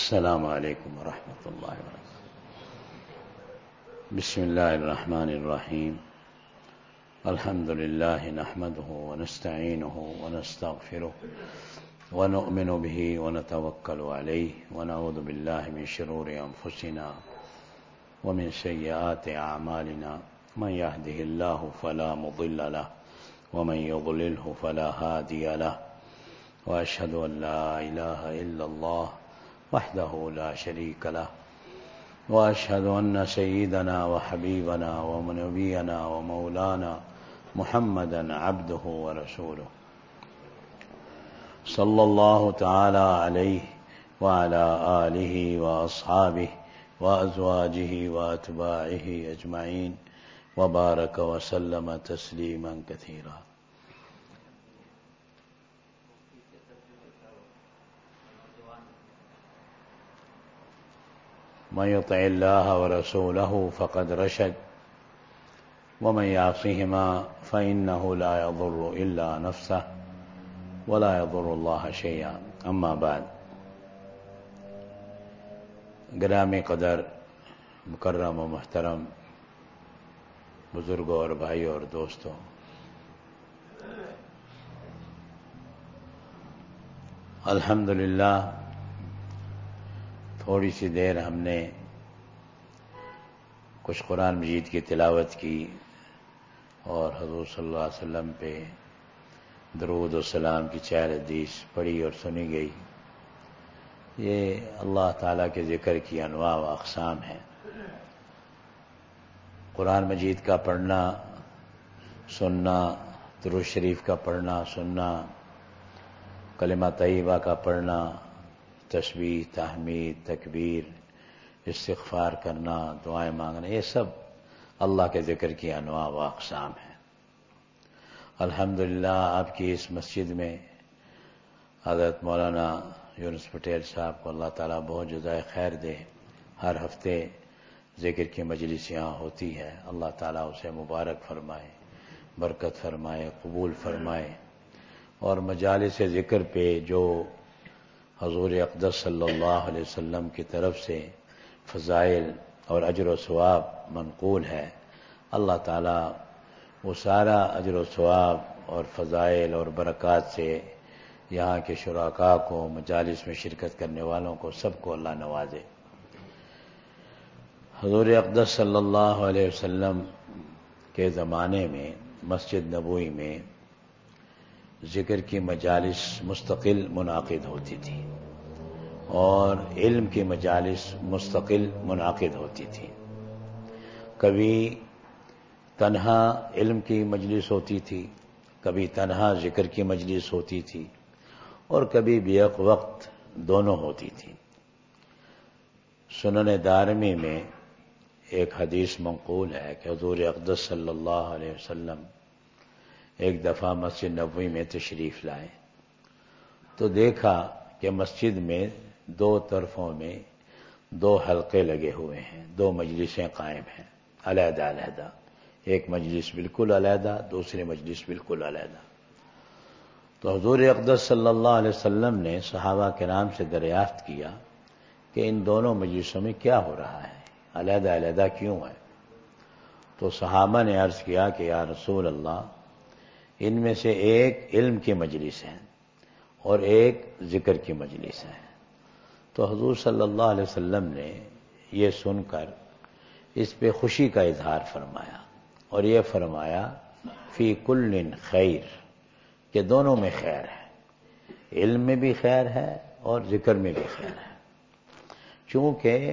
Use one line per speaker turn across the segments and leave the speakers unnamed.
السلام علیکم ورحمۃ اللہ وبرکاتہ۔ بسم اللہ الرحمن الرحیم۔ الحمد للہ نحمده ونستعینه ونستغفره ونؤمن به ونتوکل علیہ ونعوذ باللہ من شرور انفسنا ومن سیئات اعمالنا، من يهده اللہ فلا مضل له ومن يضلله فلا هادی له، واشهد ان لا الہ الا اللہ وحده لا شريك له، واشهد ان سيدنا وحبيبنا ونبينا ومولانا محمدا عبده ورسوله صلى الله تعالى عليه وعلى آله واصحابه وازواجه واتباعه اجمعين وبارك وسلم تسليما كثيرا۔ من يطع الله ورسوله فقد رشد ومن يعصهما فإنه لا يضر إلا نفسه ولا يضر الله شيئا، أما بعد۔ گرامی قدر، مکرم و محترم بزرگوں اور بھائیوں اور دوستوں، الحمدللہ تھوڑی سی دیر ہم نے کچھ قرآن مجید کی تلاوت کی اور حضور صلی اللہ علیہ وسلم پہ درود و سلام کی 4 حدیث پڑھی اور سنی گئی۔ یہ اللہ تعالیٰ کے ذکر کی انواع و اقسام ہیں۔ قرآن مجید کا پڑھنا، سننا، درود شریف کا پڑھنا سننا، کلمہ طیبہ کا پڑھنا، تسبیح، تحمید، تکبیر، استغفار کرنا، دعائیں مانگنا، یہ سب اللہ کے ذکر کی انواع و اقسام ہیں۔ الحمدللہ آپ کی اس مسجد میں حضرت مولانا یونس پٹیل صاحب کو اللہ تعالیٰ بہت جزائے خیر دے، ہر ہفتے ذکر کی مجلس یہاں ہوتی ہے، اللہ تعالیٰ اسے مبارک فرمائے، برکت فرمائے، قبول فرمائے، اور مجالس ذکر پہ جو حضور اقدس صلی اللہ علیہ وسلم کی طرف سے فضائل اور اجر و ثواب منقول ہے، اللہ تعالیٰ وہ سارا اجر و ثواب اور فضائل اور برکات سے یہاں کے شرکاء کو، مجالس میں شرکت کرنے والوں کو، سب کو اللہ نوازے۔ حضور اقدس صلی اللہ علیہ وسلم کے زمانے میں مسجد نبوی میں ذکر کی مجالس مستقل منعقد ہوتی تھی اور علم کی مجالس مستقل منعقد ہوتی تھی۔ کبھی تنہا علم کی مجلس ہوتی تھی، کبھی تنہا ذکر کی مجلس ہوتی تھی، اور کبھی بیک وقت دونوں ہوتی تھی۔ سنن دارمی میں ایک حدیث منقول ہے کہ حضور اقدس صلی اللہ علیہ وسلم ایک دفعہ مسجد نبوی میں تشریف لائے تو دیکھا کہ مسجد میں 2 طرفوں میں 2 حلقے لگے ہوئے ہیں، 2 مجلسیں قائم ہیں علیحدہ علیحدہ، ایک مجلس بالکل علیحدہ، دوسری مجلس بالکل علیحدہ۔ تو حضور اقدس صلی اللہ علیہ وسلم نے صحابہ کرام سے دریافت کیا کہ ان دونوں مجلسوں میں کیا ہو رہا ہے، علیحدہ علیحدہ کیوں ہے؟ تو صحابہ نے عرض کیا کہ یا رسول اللہ، ان میں سے ایک علم کی مجلس ہے اور ایک ذکر کی مجلس ہے۔ تو حضور صلی اللہ علیہ وسلم نے یہ سن کر اس پہ خوشی کا اظہار فرمایا اور یہ فرمایا فی کل خیر، کہ دونوں میں خیر ہے، علم میں بھی خیر ہے اور ذکر میں بھی خیر ہے، چونکہ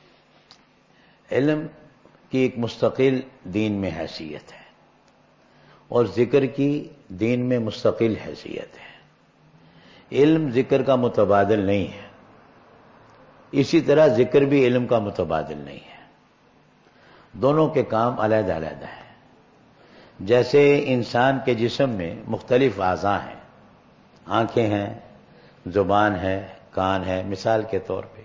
علم کی ایک مستقل دین میں حیثیت ہے اور ذکر کی دین میں مستقل حیثیت ہے۔ علم ذکر کا متبادل نہیں ہے، اسی طرح ذکر بھی علم کا متبادل نہیں ہے، دونوں کے کام علیحدہ علیحدہ ہیں۔ جیسے انسان کے جسم میں مختلف اعضاء ہیں، آنکھیں ہیں، زبان ہے، کان ہے، مثال کے طور پہ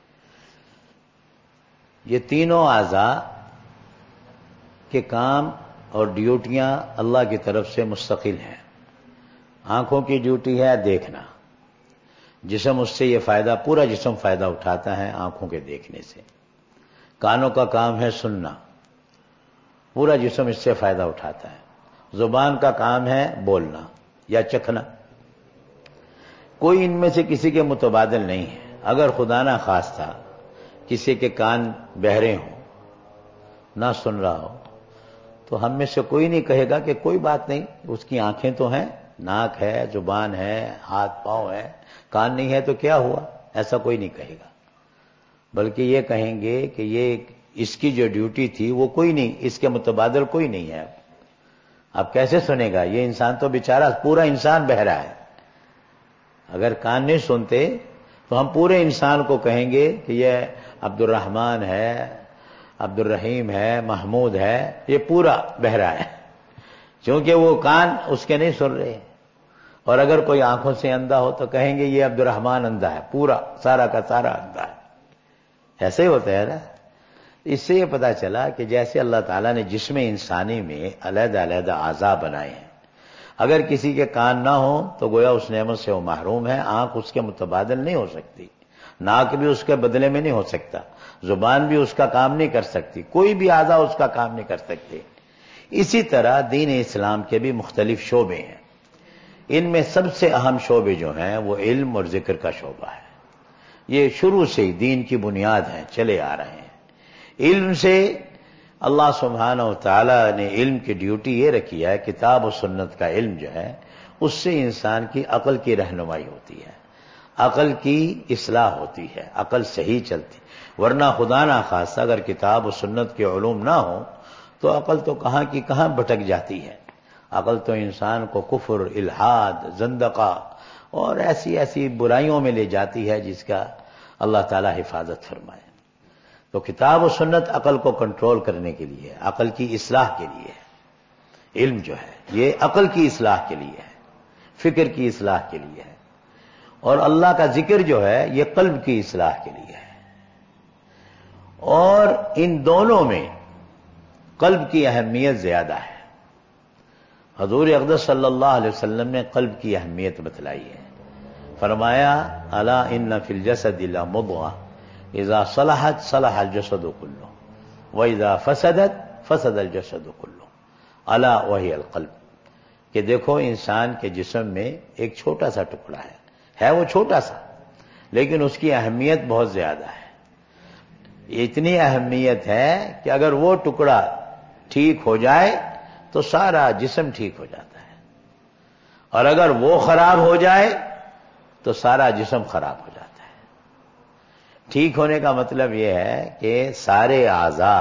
یہ تینوں اعضاء کے کام اور ڈیوٹیاں اللہ کی طرف سے مستقل ہیں۔ آنکھوں کی ڈیوٹی ہے دیکھنا، جسم اس سے یہ فائدہ، پورا جسم فائدہ اٹھاتا ہے آنکھوں کے دیکھنے سے. کانوں کا کام ہے سننا، پورا جسم اس سے فائدہ اٹھاتا ہے. زبان کا کام ہے بولنا یا چکھنا. کوئی ان میں سے کسی کے متبادل نہیں ہے. اگر خدا نہ خواستہ کسی کے کان بہرے ہوں، نہ سن رہا ہو، تو ہم میں سے کوئی نہیں کہے گا کہ کوئی بات نہیں، اس کی آنکھیں تو ہیں، ناک ہے، زبان ہے، ہاتھ پاؤں ہے، کان نہیں ہے تو کیا ہوا. ایسا کوئی نہیں کہے گا، بلکہ یہ کہیں گے کہ یہ اس کی جو ڈیوٹی تھی وہ کوئی نہیں، اس کے متبادل کوئی نہیں ہے. اب کیسے سنے گا یہ انسان؟ تو بیچارہ پورا انسان بہرا ہے. اگر کان نہیں سنتے تو ہم پورے انسان کو کہیں گے کہ یہ عبد الرحمن ہے، عبد الرحیم ہے، محمود ہے، یہ پورا بہرا ہے، کیونکہ وہ کان اس کے نہیں سن رہے. اور اگر کوئی آنکھوں سے اندھا ہو تو کہیں گے یہ عبد الرحمن اندھا ہے، پورا سارا کا سارا اندھا ہے. ایسے ہی ہوتا ہے نا. اس سے یہ پتا چلا کہ جیسے اللہ تعالیٰ نے جسم انسانی میں علیحدہ علیحدہ اعضاء بنائے ہیں، اگر کسی کے کان نہ ہوں تو گویا اس نعمت سے وہ محروم ہے. آنکھ اس کے متبادل نہیں ہو سکتی، ناک بھی اس کے بدلے میں نہیں ہو سکتا، زبان بھی اس کا کام نہیں کر سکتی، کوئی بھی اعضاء اس کا کام نہیں کر سکتے. اسی طرح دین اسلام کے بھی مختلف شعبے ہیں. ان میں سب سے اہم شعبے جو ہیں وہ علم اور ذکر کا شعبہ ہے. یہ شروع سے ہی دین کی بنیاد ہیں، چلے آ رہے ہیں. علم سے اللہ سبحانہ و تعالی نے علم کی ڈیوٹی یہ رکھی ہے، کتاب و سنت کا علم جو ہے اس سے انسان کی عقل کی رہنمائی ہوتی ہے، عقل کی اصلاح ہوتی ہے، عقل صحیح چلتی. ورنہ خدا نہ خواستہ اگر کتاب و سنت کے علوم نہ ہوں تو عقل تو کہاں کی کہاں بھٹک جاتی ہے. عقل تو انسان کو کفر، الحاد، زندقہ اور ایسی ایسی برائیوں میں لے جاتی ہے جس کا اللہ تعالی حفاظت فرمائے. تو کتاب و سنت عقل کو کنٹرول کرنے کے لیے، عقل کی اصلاح کے لیے ہے. علم جو ہے یہ عقل کی اصلاح کے لیے ہے، فکر کی اصلاح کے لیے ہے. اور اللہ کا ذکر جو ہے یہ قلب کی اصلاح کے لیے ہے. اور ان دونوں میں قلب کی اہمیت زیادہ ہے. حضور اقدس صلی اللہ علیہ وسلم نے قلب کی اہمیت بتلائی ہے. فرمایا الا ان فی الجسد لمضغہ اذا صلحت صلح الجسد كله واذا فسدت فسد الجسد كله الا وهي القلب. کہ دیکھو انسان کے جسم میں ایک چھوٹا سا ٹکڑا ہے وہ چھوٹا سا، لیکن اس کی اہمیت بہت زیادہ ہے. اتنی اہمیت ہے کہ اگر وہ ٹکڑا ٹھیک ہو جائے تو سارا جسم ٹھیک ہو جاتا ہے، اور اگر وہ خراب ہو جائے تو سارا جسم خراب ہو جاتا ہے. ٹھیک ہونے کا مطلب یہ ہے کہ سارے اعضاء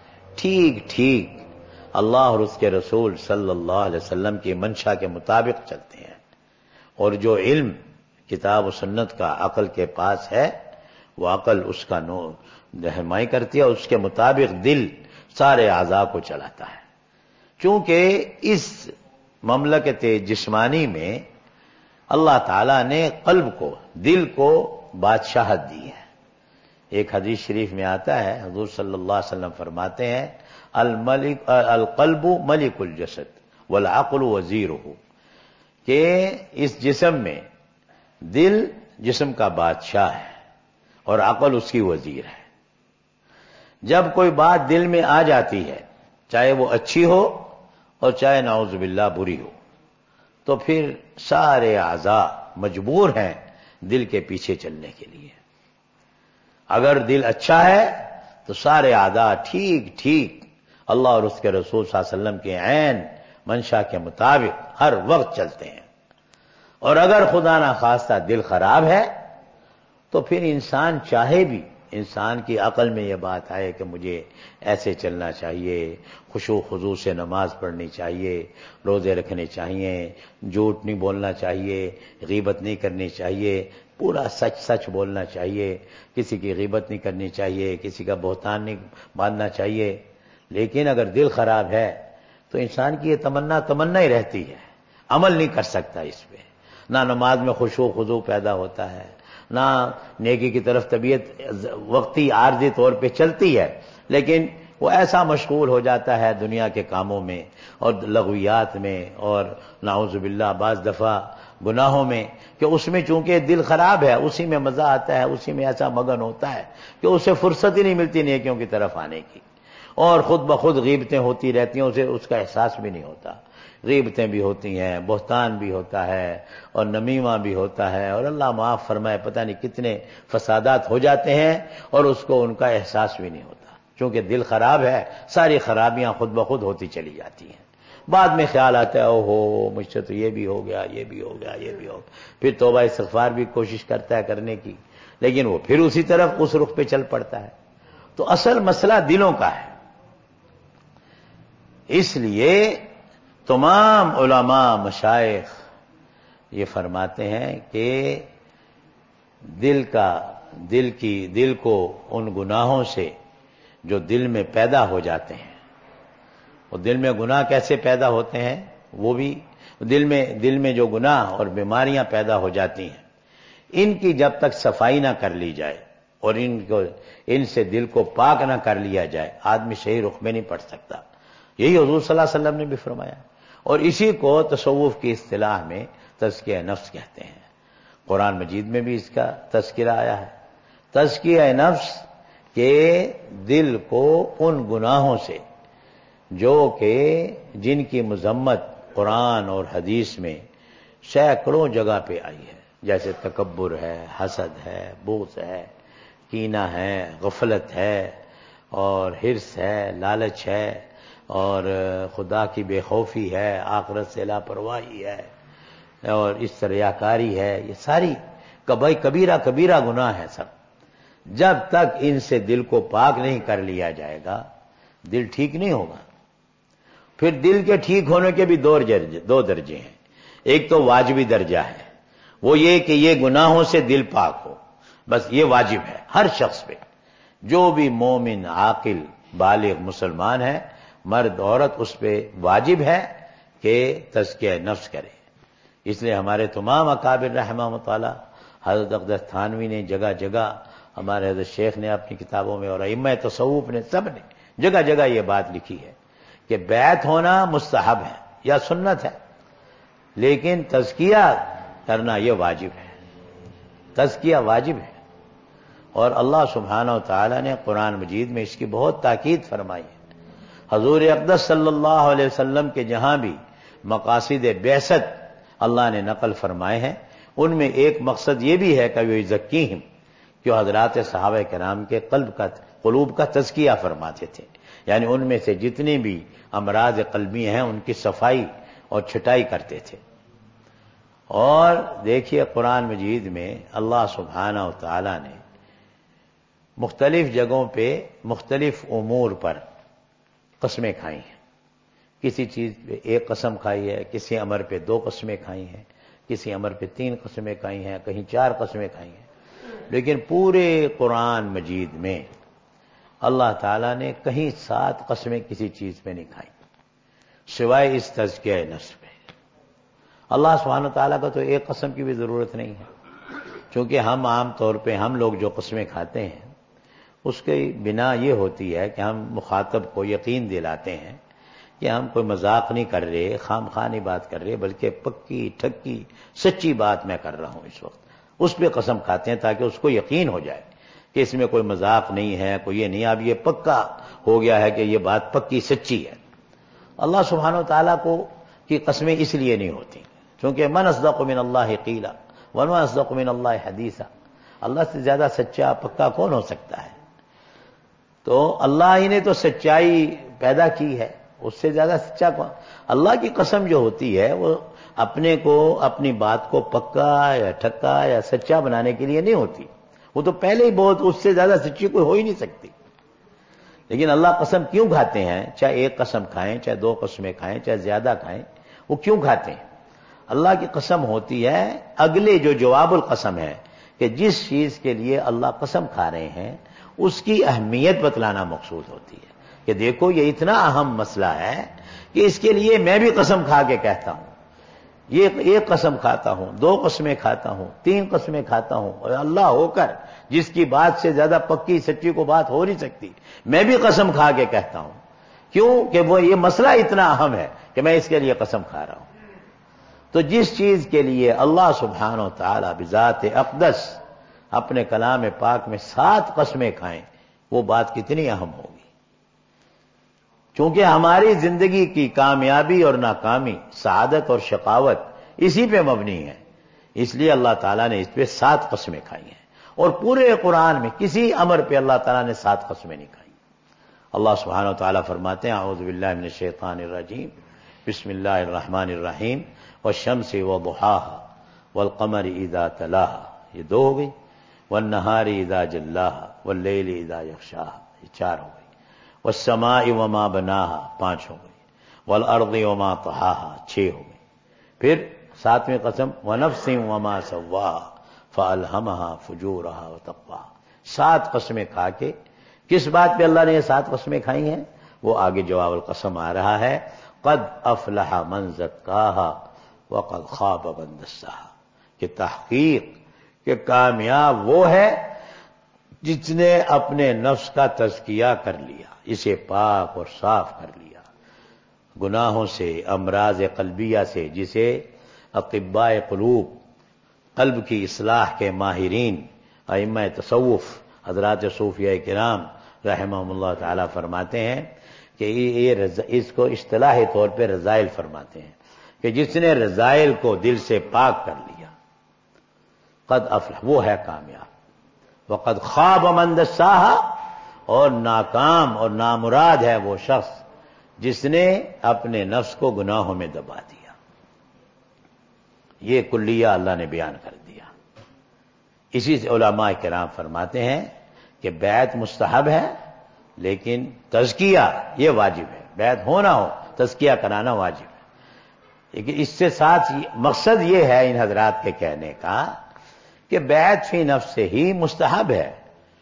ٹھیک اللہ اور اس کے رسول صلی اللہ علیہ وسلم کی منشا کے مطابق چلتے ہیں. اور جو علم کتاب و سنت کا عقل کے پاس ہے وہ عقل اس کا رہنمائی کرتی ہے، اس کے مطابق دل سارے اعضاء کو چلاتا ہے. چونکہ اس مملکت جسمانی میں اللہ تعالیٰ نے قلب کو، دل کو بادشاہت دی ہے. ایک حدیث شریف میں آتا ہے، حضور صلی اللہ علیہ وسلم فرماتے ہیں القلب ملک الجسد والعقل وزیرہ، کہ اس جسم میں دل جسم کا بادشاہ ہے اور عقل اس کی وزیر ہے. جب کوئی بات دل میں آ جاتی ہے، چاہے وہ اچھی ہو اور چاہے نعوذ باللہ بری ہو، تو پھر سارے اعضاء مجبور ہیں دل کے پیچھے چلنے کے لیے. اگر دل اچھا ہے تو سارے اعضاء ٹھیک اللہ اور اس کے رسول صلی اللہ علیہ وسلم کے عین منشا کے مطابق ہر وقت چلتے ہیں. اور اگر خدا نہ خواستہ دل خراب ہے تو پھر انسان چاہے بھی، انسان کی عقل میں یہ بات آئے کہ مجھے ایسے چلنا چاہیے، خشوع خضوع سے نماز پڑھنی چاہیے، روزے رکھنے چاہیے، جھوٹ نہیں بولنا چاہیے، غیبت نہیں کرنی چاہیے، پورا سچ بولنا چاہیے، کسی کی غیبت نہیں کرنی چاہیے، کسی کا بہتان نہیں باندھنا چاہیے. لیکن اگر دل خراب ہے تو انسان کی یہ تمنا ہی رہتی ہے، عمل نہیں کر سکتا اس پہ. نہ نماز میں خشوع خضوع پیدا ہوتا ہے، نہ نیکی کی طرف طبیعت وقتی عارضی طور پہ چلتی ہے، لیکن وہ ایسا مشغول ہو جاتا ہے دنیا کے کاموں میں اور لغویات میں، اور نعوذ باللہ بعض دفعہ گناہوں میں کہ اس میں چونکہ دل خراب ہے، اسی میں مزہ آتا ہے، اسی میں ایسا مگن ہوتا ہے کہ اسے فرصت ہی نہیں ملتی نیکیوں کی طرف آنے کی، اور خود بخود غیبتیں ہوتی رہتی ہیں، اسے اس کا احساس بھی نہیں ہوتا۔ غیبتیں بھی ہوتی ہیں، بہتان بھی ہوتا ہے، اور نمیمہ بھی ہوتا ہے، اور اللہ معاف فرمائے پتہ نہیں کتنے فسادات ہو جاتے ہیں، اور اس کو ان کا احساس بھی نہیں ہوتا، چونکہ دل خراب ہے، ساری خرابیاں خود بخود ہوتی چلی جاتی ہیں۔ بعد میں خیال آتا ہے اوہو مجھ سے تو یہ بھی ہو گیا، یہ بھی ہو گیا، یہ بھی ہو گیا، پھر توبہ استغفار بھی کوشش کرتا ہے کرنے کی، لیکن وہ پھر اسی طرف اس رخ پہ چل پڑتا ہے۔ تو اصل مسئلہ دلوں کا ہے۔ اس لیے تمام علماء مشائخ یہ فرماتے ہیں کہ دل کو ان گناہوں سے جو دل میں پیدا ہو جاتے ہیں، اور دل میں گناہ کیسے پیدا ہوتے ہیں، وہ بھی دل میں جو گناہ اور بیماریاں پیدا ہو جاتی ہیں، ان کی جب تک صفائی نہ کر لی جائے اور ان سے دل کو پاک نہ کر لیا جائے، آدمی صحیح رخ میں نہیں پڑ سکتا۔ یہی حضور صلی اللہ علیہ وسلم نے بھی فرمایا، اور اسی کو تصوف کی اصطلاح میں تزکیہ نفس کہتے ہیں۔ قرآن مجید میں بھی اس کا تذکرہ آیا ہے، تزکیہ نفس، کہ دل کو ان گناہوں سے جو کہ جن کی مذمت قرآن اور حدیث میں سینکڑوں جگہ پہ آئی ہے، جیسے تکبر ہے، حسد ہے، بغض ہے، کینہ ہے، غفلت ہے، اور حرص ہے، لالچ ہے، اور خدا کی بے خوفی ہے، آخرت سے لاپرواہی ہے، اور اس طرح ریاکاری ہے، یہ ساری کبیرہ گناہ ہے سب۔ جب تک ان سے دل کو پاک نہیں کر لیا جائے گا، دل ٹھیک نہیں ہوگا۔ پھر دل کے ٹھیک ہونے کے بھی دو درجے ہیں۔ ایک تو واجبی درجہ ہے، وہ یہ کہ یہ گناہوں سے دل پاک ہو، بس یہ واجب ہے ہر شخص پہ، جو بھی مومن عاقل بالغ مسلمان ہے، مرد عورت، اس پہ واجب ہے کہ تزکیہ نفس کرے۔ اس لیے ہمارے تمام اکابر رحمہ تعالی، حضرت اقدس تھانوی نے جگہ جگہ، ہمارے حضرت شیخ نے اپنی کتابوں میں، اور ائمہ تصوف نے، سب نے جگہ جگہ یہ بات لکھی ہے کہ بیعت ہونا مستحب ہے یا سنت ہے، لیکن تزکیہ کرنا یہ واجب ہے، تزکیہ واجب ہے۔ اور اللہ سبحانہ و تعالی نے قرآن مجید میں اس کی بہت تاکید فرمائی ہے۔ حضور اقدس صلی اللہ علیہ وسلم کے جہاں بھی مقاصد بعثت اللہ نے نقل فرمائے ہیں، ان میں ایک مقصد یہ بھی ہے کہ وہ یزکیہم، جو حضرات صحابہ کرام کے قلوب کا تزکیہ فرماتے تھے، یعنی ان میں سے جتنی بھی امراض قلبی ہیں ان کی صفائی اور چھٹائی کرتے تھے۔ اور دیکھیے قرآن مجید میں اللہ سبحانہ و تعالی نے مختلف جگہوں پہ مختلف امور پر قسمیں کھائی ہیں۔ کسی چیز پہ ایک قسم کھائی ہے، کسی امر پہ 2 قسمیں کھائی ہیں، کسی امر پہ 3 قسمیں کھائی ہیں، کہیں 4 قسمیں کھائی ہیں، لیکن پورے قرآن مجید میں اللہ تعالیٰ نے کہیں 7 قسمیں کسی چیز پہ نہیں کھائی، سوائے اس تزکیہ نفس پہ۔ اللہ سبحانہ تعالیٰ کو تو ایک قسم کی بھی ضرورت نہیں ہے، چونکہ ہم عام طور پہ ہم لوگ جو قسمیں کھاتے ہیں اس کی بنا یہ ہوتی ہے کہ ہم مخاطب کو یقین دلاتے ہیں کہ ہم کوئی مذاق نہیں کر رہے، خام خواہ نہیں بات کر رہے، بلکہ پکی ٹھکی سچی بات میں کر رہا ہوں اس وقت، اس پہ قسم کھاتے ہیں تاکہ اس کو یقین ہو جائے کہ اس میں کوئی مذاق نہیں ہے، کوئی یہ نہیں، اب یہ پکا ہو گیا ہے کہ یہ بات پکی سچی ہے۔ اللہ سبحانہ و تعالیٰ کی قسمیں اس لیے نہیں ہوتی کیونکہ من اصدق من اللہ قیلا ومن اصدق من اللہ حدیثا، اللہ سے زیادہ سچا پکا کون ہو سکتا ہے؟ تو اللہ ہی نے تو سچائی پیدا کی ہے، اس سے زیادہ سچا کون؟ اللہ کی قسم جو ہوتی ہے وہ اپنے کو، اپنی بات کو پکا یا ٹھکا یا سچا بنانے کے لیے نہیں ہوتی، وہ تو پہلے ہی بہت، اس سے زیادہ سچی کوئی ہو ہی نہیں سکتی۔ لیکن اللہ قسم کیوں کھاتے ہیں؟ چاہے ایک قسم کھائیں، چاہے 2 قسمیں کھائیں، چاہے زیادہ کھائیں، وہ کیوں کھاتے ہیں؟ اللہ کی قسم ہوتی ہے اگلے جو جواب القسم ہے کہ جس چیز کے لیے اللہ قسم کھا رہے ہیں اس کی اہمیت بتلانا مقصود ہوتی ہے کہ دیکھو یہ اتنا اہم مسئلہ ہے کہ اس کے لیے میں بھی قسم کھا کے کہتا ہوں، یہ ایک قسم کھاتا ہوں، 2 قسمیں کھاتا ہوں، 3 قسمیں کھاتا ہوں، اور اللہ ہو کر جس کی بات سے زیادہ پکی سچی کو بات ہو نہیں سکتی، میں بھی قسم کھا کے کہتا ہوں۔ کیوں کہ وہ یہ مسئلہ اتنا اہم ہے کہ میں اس کے لیے قسم کھا رہا ہوں۔ تو جس چیز کے لیے اللہ سبحانہ و تعالیٰ بذات اقدس اپنے کلام پاک میں 7 قسمیں کھائیں، وہ بات کتنی اہم ہوگی؟ چونکہ ہماری زندگی کی کامیابی اور ناکامی، سعادت اور شقاوت اسی پہ مبنی ہے، اس لیے اللہ تعالیٰ نے اس پہ 7 قسمیں کھائی ہیں، اور پورے قرآن میں کسی امر پہ اللہ تعالیٰ نے 7 قسمیں نہیں کھائی۔ اللہ سبحانہ و تعالیٰ فرماتے ہیں اعوذ باللہ من الشیطان الرجیم بسم اللہ الرحمن الرحیم والشمس وضحاها والقمر اذا تلاها، یہ 2 ہو گئی، والنہار اذا جلاها واللیل اذا یغشاها، یہ 4 ہو گئی، والسماء وما بناها 5 ہو گئی، والارض وما طحاها 6 ہو گئی، پھر 7ویں قسم ونفس وما سواها فالہمها فجورها وتقواها، 7 قسمیں کھا کے کس بات پہ اللہ نے یہ 7 قسمیں کھائی ہیں؟ وہ آگے جواب القسم آ رہا ہے، قد افلح من زکاها وقد خاب من دساها، کہ تحقیق کہ کامیاب وہ ہے جس نے اپنے نفس کا تزکیہ کر لیا، اسے پاک اور صاف کر لیا گناہوں سے، امراض قلبیہ سے، جسے اطباء قلوب، قلب کی اصلاح کے ماہرین، ائمہ تصوف، حضرات صوفیہ کرام رحمہم اللہ تعالی فرماتے ہیں کہ اس کو اصطلاحی طور پہ رذائل فرماتے ہیں، کہ جس نے رذائل کو دل سے پاک کر لیا، قد افلح، وہ ہے کامیاب، وقد خاب من دساها، اور ناکام اور نامراد ہے وہ شخص جس نے اپنے نفس کو گناہوں میں دبا دیا۔ یہ کلیہ اللہ نے بیان کر دیا۔ اسی سے علماء کرام فرماتے ہیں کہ بیعت مستحب ہے، لیکن تزکیہ یہ واجب ہے، بیعت ہونا ہو تزکیہ کرانا واجب ہے۔ لیکن اس سے ساتھ مقصد یہ ہے ان حضرات کے کہنے کا کہ بیعت فی نفس سے ہی مستحب ہے،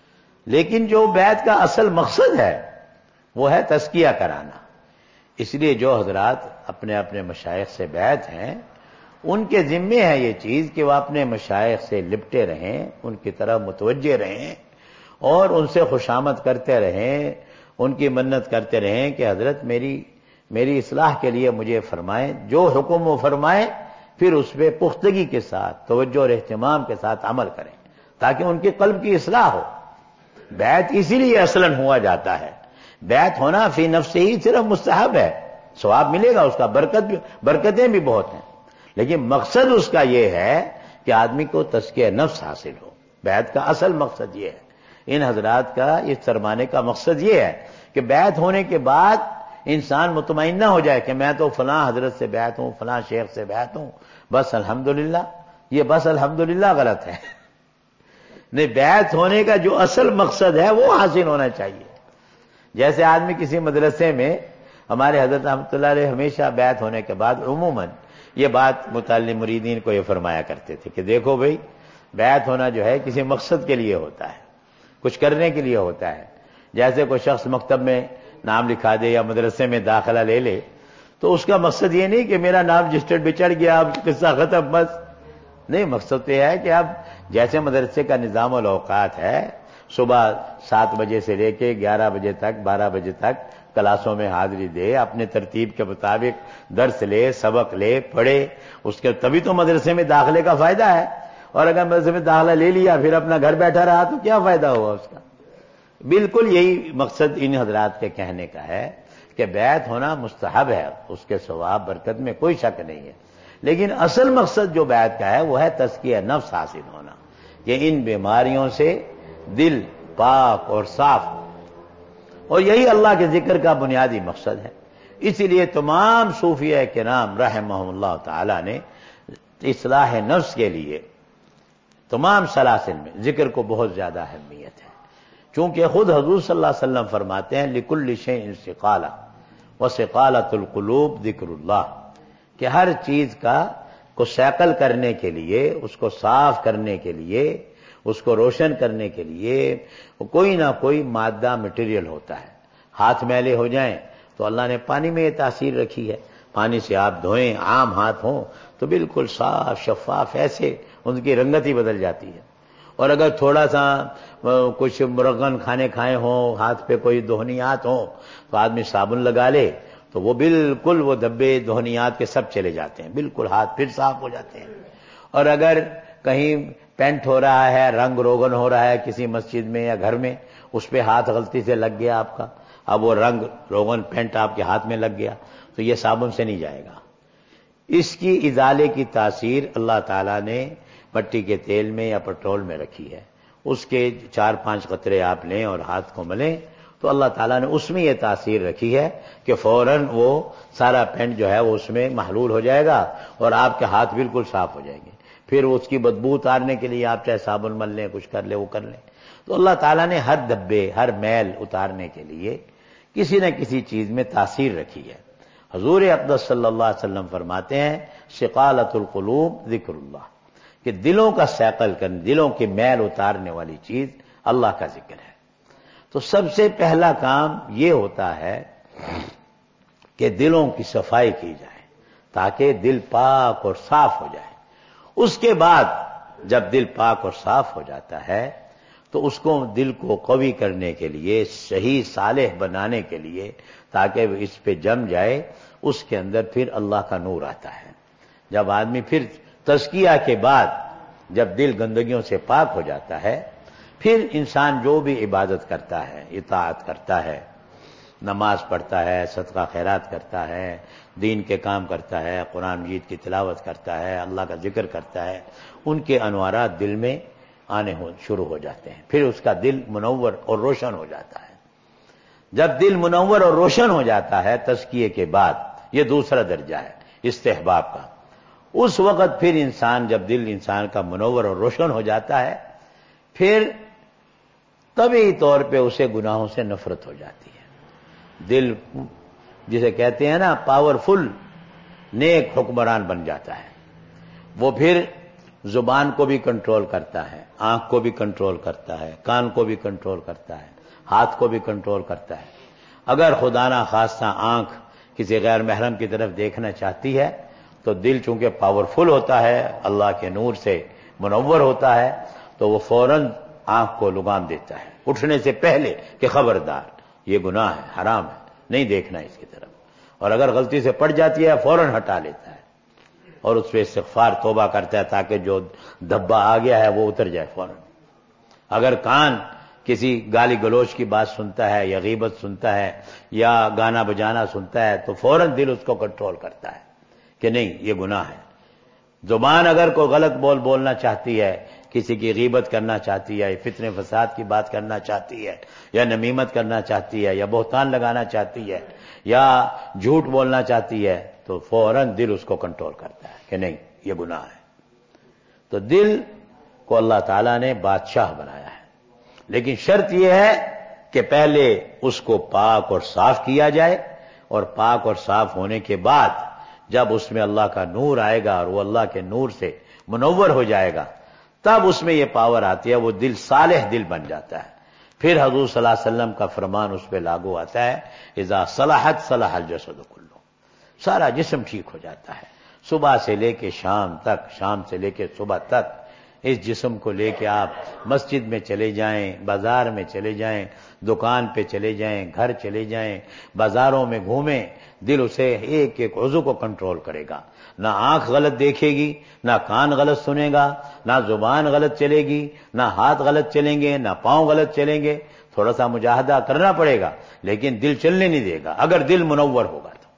لیکن جو بیعت کا اصل مقصد ہے وہ ہے تزکیہ کرانا۔ اس لیے جو حضرات اپنے اپنے مشائخ سے بیعت ہیں، ان کے ذمے ہے یہ چیز کہ وہ اپنے مشائخ سے لپٹے رہیں، ان کی طرف متوجہ رہیں، اور ان سے خوشامد کرتے رہیں، ان کی منت کرتے رہیں کہ حضرت میری اصلاح کے لیے مجھے فرمائیں، جو حکم وہ فرمائیں، پھر اس پہ پختگی کے ساتھ، توجہ اور اہتمام کے ساتھ عمل کریں تاکہ ان کے قلب کی اصلاح ہو۔ بیعت اسی لیے اصلاً ہوا جاتا ہے، بیعت ہونا فی نفس ہی صرف مستحب ہے، ثواب ملے گا اس کا، برکتیں بھی بہت ہیں، لیکن مقصد اس کا یہ ہے کہ آدمی کو تزکیہ نفس حاصل ہو۔ بیعت کا اصل مقصد یہ ہے، ان حضرات کا اس سرمانے کا مقصد یہ ہے کہ بیعت ہونے کے بعد انسان مطمئن نہ ہو جائے کہ میں تو فلاں حضرت سے بیعت ہوں، فلاں شیخ سے بیعت ہوں، بس الحمدللہ۔ یہ بس الحمدللہ غلط ہے۔ نہیں، بیعت ہونے کا جو اصل مقصد ہے وہ حاصل ہونا چاہیے۔ جیسے آدمی کسی مدرسے میں، ہمارے حضرت رحمۃ اللہ علیہ ہمیشہ بیعت ہونے کے بعد عموماً یہ بات متعلم مریدین کو یہ فرمایا کرتے تھے کہ دیکھو بھئی، بیعت ہونا جو ہے کسی مقصد کے لیے ہوتا ہے، کچھ کرنے کے لیے ہوتا ہے۔ جیسے کوئی شخص مکتب میں نام لکھا دے یا مدرسے میں داخلہ لے لے، تو اس کا مقصد یہ نہیں کہ میرا نام رجسٹرڈ پہ چڑھ گیا، اب قصہ ختم، بس نہیں۔ مقصد تو یہ ہے کہ اب جیسے مدرسے کا نظام الاوقات ہے، صبح 7 بجے سے لے کے 11 بجے تک، 12 بجے تک کلاسوں میں حاضری دے، اپنے ترتیب کے مطابق درس لے، سبق لے، پڑھے، اس کے تبھی تو مدرسے میں داخلے کا فائدہ ہے۔ اور اگر مدرسے میں داخلہ لے لیا پھر اپنا گھر بیٹھا رہا تو کیا فائدہ ہوا اس کا؟ بالکل یہی مقصد ان حضرات کے کہنے کا ہے کہ بیعت ہونا مستحب ہے، اس کے ثواب برکت میں کوئی شک نہیں ہے، لیکن اصل مقصد جو بیعت کا ہے وہ ہے تزکیہ نفس حاصل ہونا، کہ ان بیماریوں سے دل پاک اور صاف ہو، اور یہی اللہ کے ذکر کا بنیادی مقصد ہے۔ اسی لیے تمام صوفیہ کرام رحمہم اللہ تعالی نے اصلاح نفس کے لیے تمام سلاسل میں ذکر کو بہت زیادہ اہمیت ہے، چونکہ خود حضور صلی اللہ علیہ وسلم فرماتے ہیں لِكُلِّ شَيْءٍ سِقَالَةٌ وَسِقَالَةُ الْقُلُوبِ ذِكْرُ اللَّهِ، کہ ہر چیز کو سیکل کرنے کے لیے، اس کو صاف کرنے کے لیے، اس کو روشن کرنے کے لیے کوئی نہ کوئی مادہ مٹیریل ہوتا ہے۔ ہاتھ میلے ہو جائیں تو اللہ نے پانی میں یہ تاثیر رکھی ہے، پانی سے آپ دھوئیں، عام ہاتھ ہوں تو بالکل صاف شفاف، ایسے ان کی رنگت ہی بدل جاتی ہے۔ اور اگر تھوڑا سا کچھ مرغن کھانے کھائے ہوں، ہاتھ پہ کوئی دہنیات ہوں تو آدمی صابن لگا لے تو وہ بالکل وہ دھبے دہنیات کے سب چلے جاتے ہیں، بالکل ہاتھ پھر صاف ہو جاتے ہیں۔ اور اگر کہیں پینٹ ہو رہا ہے، رنگ روغن ہو رہا ہے کسی مسجد میں یا گھر میں، اس پہ ہاتھ غلطی سے لگ گیا آپ کا، اب وہ رنگ روغن پینٹ آپ کے ہاتھ میں لگ گیا، تو یہ صابن سے نہیں جائے گا۔ اس کی ازالے کی تاثیر اللہ تعالیٰ نے مٹی کے تیل میں یا پٹرول میں رکھی ہے، اس کے 4-5 قطرے آپ لیں اور ہاتھ کو ملیں تو اللہ تعالیٰ نے اس میں یہ تاثیر رکھی ہے کہ فوراً وہ سارا پینٹ جو ہے وہ اس میں محلول ہو جائے گا اور آپ کے ہاتھ بالکل صاف ہو جائیں گے۔ پھر اس کی بدبو اتارنے کے لیے آپ چاہے صابن مل لیں، کچھ کر لیں، وہ کر لیں۔ تو اللہ تعالیٰ نے ہر دھبے، ہر میل اتارنے کے لیے کسی نہ کسی چیز میں تاثیر رکھی ہے۔ حضور اقدس صلی اللہ علیہ وسلم فرماتے ہیں ثقالۃ القلوب ذکر اللہ، کہ دلوں کا سیکل کرنے، دلوں کی میل اتارنے والی چیز اللہ کا ذکر ہے۔ تو سب سے پہلا کام یہ ہوتا ہے کہ دلوں کی صفائی کی جائے تاکہ دل پاک اور صاف ہو جائے۔ اس کے بعد جب دل پاک اور صاف ہو جاتا ہے تو اس کو دل کو قوی کرنے کے لیے، صحیح صالح بنانے کے لیے، تاکہ وہ اس پہ جم جائے، اس کے اندر پھر اللہ کا نور آتا ہے۔ جب آدمی پھر تزکیہ کے بعد جب دل گندگیوں سے پاک ہو جاتا ہے، پھر انسان جو بھی عبادت کرتا ہے، اطاعت کرتا ہے، نماز پڑھتا ہے، صدقہ خیرات کرتا ہے، دین کے کام کرتا ہے، قرآن مجید کی تلاوت کرتا ہے، اللہ کا ذکر کرتا ہے، ان کے انوارات دل میں آنے شروع ہو جاتے ہیں، پھر اس کا دل منور اور روشن ہو جاتا ہے۔ جب دل منور اور روشن ہو جاتا ہے تزکیے کے بعد، یہ دوسرا درجہ ہے استحباب کا، اس وقت پھر انسان، جب دل انسان کا منور اور روشن ہو جاتا ہے، پھر طبعی طور پہ اسے گناہوں سے نفرت ہو جاتی ہے۔ دل جسے کہتے ہیں نا پاورفل نیک حکمران بن جاتا ہے، وہ پھر زبان کو بھی کنٹرول کرتا ہے، آنکھ کو بھی کنٹرول کرتا ہے، کان کو بھی کنٹرول کرتا ہے، ہاتھ کو بھی کنٹرول کرتا ہے۔ اگر خدا نہ خواستہ آنکھ کسی غیر محرم کی طرف دیکھنا چاہتی ہے تو دل چونکہ پاورفل ہوتا ہے، اللہ کے نور سے منور ہوتا ہے، تو وہ فوراً آنکھ کو لگام دیتا ہے اٹھنے سے پہلے کہ خبردار یہ گناہ ہے، حرام ہے، نہیں دیکھنا اس کی طرف، اور اگر غلطی سے پڑ جاتی ہے فوراً ہٹا لیتا ہے اور اس پہ استغفار توبہ کرتا ہے تاکہ جو دھبا آ گیا ہے وہ اتر جائے فوراً۔ اگر کان کسی گالی گلوچ کی بات سنتا ہے یا غیبت سنتا ہے یا گانا بجانا سنتا ہے تو فوراً دل اس کو کنٹرول کرتا ہے کہ نہیں یہ گناہ ہے۔ زبان اگر کوئی غلط بولنا چاہتی ہے، کسی کی غیبت کرنا چاہتی ہے، فتنے فساد کی بات کرنا چاہتی ہے، یا نمیمت کرنا چاہتی ہے، یا بہتان لگانا چاہتی ہے، یا جھوٹ بولنا چاہتی ہے، تو فوراً دل اس کو کنٹرول کرتا ہے کہ نہیں یہ گناہ ہے۔ تو دل کو اللہ تعالیٰ نے بادشاہ بنایا ہے، لیکن شرط یہ ہے کہ پہلے اس کو پاک اور صاف کیا جائے، اور پاک اور صاف ہونے کے بعد جب اس میں اللہ کا نور آئے گا اور وہ اللہ کے نور سے منور ہو جائے گا، تب اس میں یہ پاور آتی ہے، وہ دل صالح دل بن جاتا ہے۔ پھر حضور صلی اللہ علیہ وسلم کا فرمان اس پہ لاگو آتا ہے، اذا صلحت صلح الجسد کلہ، سارا جسم ٹھیک ہو جاتا ہے، صبح سے لے کے شام تک، شام سے لے کے صبح تک۔ اس جسم کو لے کے آپ مسجد میں چلے جائیں، بازار میں چلے جائیں، دکان پہ چلے جائیں، گھر چلے جائیں، بازاروں میں گھومیں، دل اسے ایک ایک عضو کو کنٹرول کرے گا۔ نہ آنکھ غلط دیکھے گی، نہ کان غلط سنے گا، نہ زبان غلط چلے گی، نہ ہاتھ غلط چلیں گے، نہ پاؤں غلط چلیں گے۔ تھوڑا سا مجاہدہ کرنا پڑے گا لیکن دل چلنے نہیں دے گا اگر دل منور ہوگا تو۔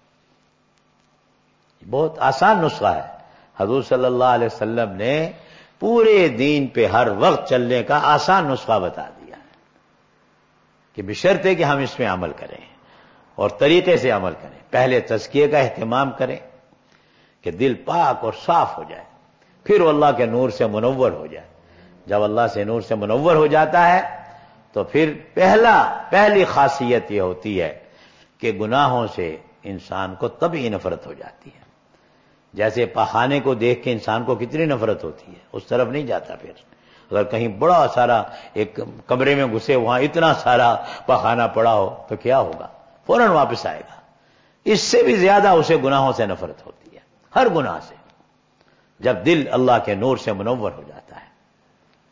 بہت آسان نسخہ ہے، حضور صلی اللہ علیہ وسلم نے پورے دین پہ ہر وقت چلنے کا آسان نسخہ بتا دیا ہے کہ بشرط ہے کہ ہم اس میں عمل کریں اور طریقے سے عمل کریں۔ پہلے تزکیے کا اہتمام کریں کہ دل پاک اور صاف ہو جائے، پھر وہ اللہ کے نور سے منور ہو جائے۔ جب اللہ سے نور سے منور ہو جاتا ہے تو پھر پہلی خاصیت یہ ہوتی ہے کہ گناہوں سے انسان کو طبعی نفرت ہو جاتی ہے۔ جیسے پخانے کو دیکھ کے انسان کو کتنی نفرت ہوتی ہے، اس طرف نہیں جاتا۔ پھر اگر کہیں بڑا سارا ایک کمرے میں گھسے، وہاں اتنا سارا پخانا پڑا ہو تو کیا ہوگا؟ فوراً واپس آئے گا۔ اس سے بھی زیادہ اسے گناہوں سے نفرت ہوتی ہے، ہر گناہ سے، جب دل اللہ کے نور سے منور ہو جاتا ہے۔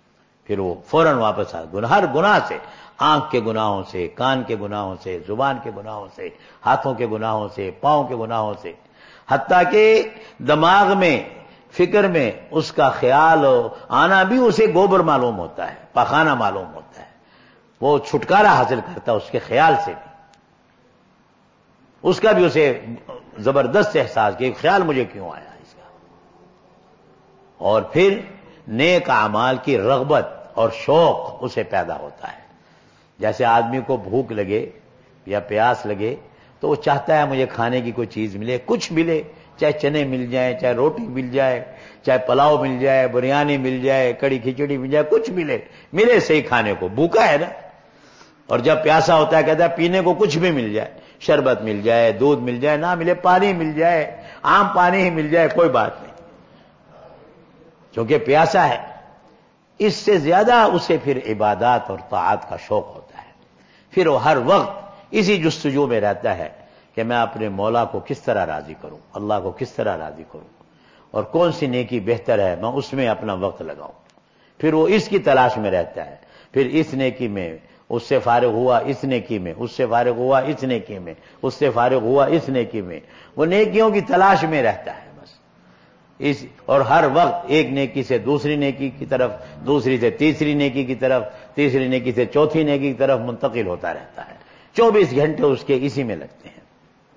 پھر وہ فوراً واپس ہر گناہ سے، آنکھ کے گناہوں سے، کان کے گناہوں سے، زبان کے گناہوں سے، ہاتھوں کے گناہوں سے، پاؤں کے گناہوں سے، حتیٰ کہ دماغ میں، فکر میں اس کا خیال آنا بھی اسے گوبر معلوم ہوتا ہے، پاخانہ معلوم ہوتا ہے، وہ چھٹکارا حاصل کرتا ہے اس کے خیال سے بھی، اس کا بھی اسے زبردست احساس کہ خیال مجھے کیوں آیا اس کا، اور پھر نیک اعمال کی رغبت اور شوق اسے پیدا ہوتا ہے۔ جیسے آدمی کو بھوک لگے یا پیاس لگے تو وہ چاہتا ہے مجھے کھانے کی کوئی چیز ملے، کچھ ملے، چاہے چنے مل جائیں، چاہے روٹی مل جائے، چاہے پلاؤ مل جائے، بریانی مل جائے، کڑی کھچڑی مل جائے، کچھ ملے صحیح کھانے کو، بھوکا ہے نا۔ اور جب پیاسا ہوتا ہے کہتا ہے پینے کو کچھ بھی مل جائے، شربت مل جائے، دودھ مل جائے، نہ ملے پانی مل جائے، عام پانی ہی مل جائے، کوئی بات نہیں، کیونکہ پیاسا ہے۔ اس سے زیادہ اسے پھر عبادات اور طاعات کا شوق ہوتا ہے، پھر وہ ہر وقت اسی جستجو میں رہتا ہے کہ میں اپنے مولا کو کس طرح راضی کروں، اللہ کو کس طرح راضی کروں، اور کون سی نیکی بہتر ہے میں اس میں اپنا وقت لگاؤں۔ پھر وہ اس کی تلاش میں رہتا ہے، پھر اس نیکی میں اس سے فارغ ہوا، اس نیکی میں اس سے فارغ ہوا، اس نیکی میں اس سے فارغ ہوا، اس نیکی میں، وہ نیکیوں کی تلاش میں رہتا ہے بس اور ہر وقت ایک نیکی سے دوسری نیکی کی طرف، دوسری سے تیسری نیکی کی طرف، تیسری نیکی سے چوتھی نیکی کی طرف منتقل ہوتا رہتا ہے۔ 24 گھنٹے اس کے اسی میں لگتے ہیں،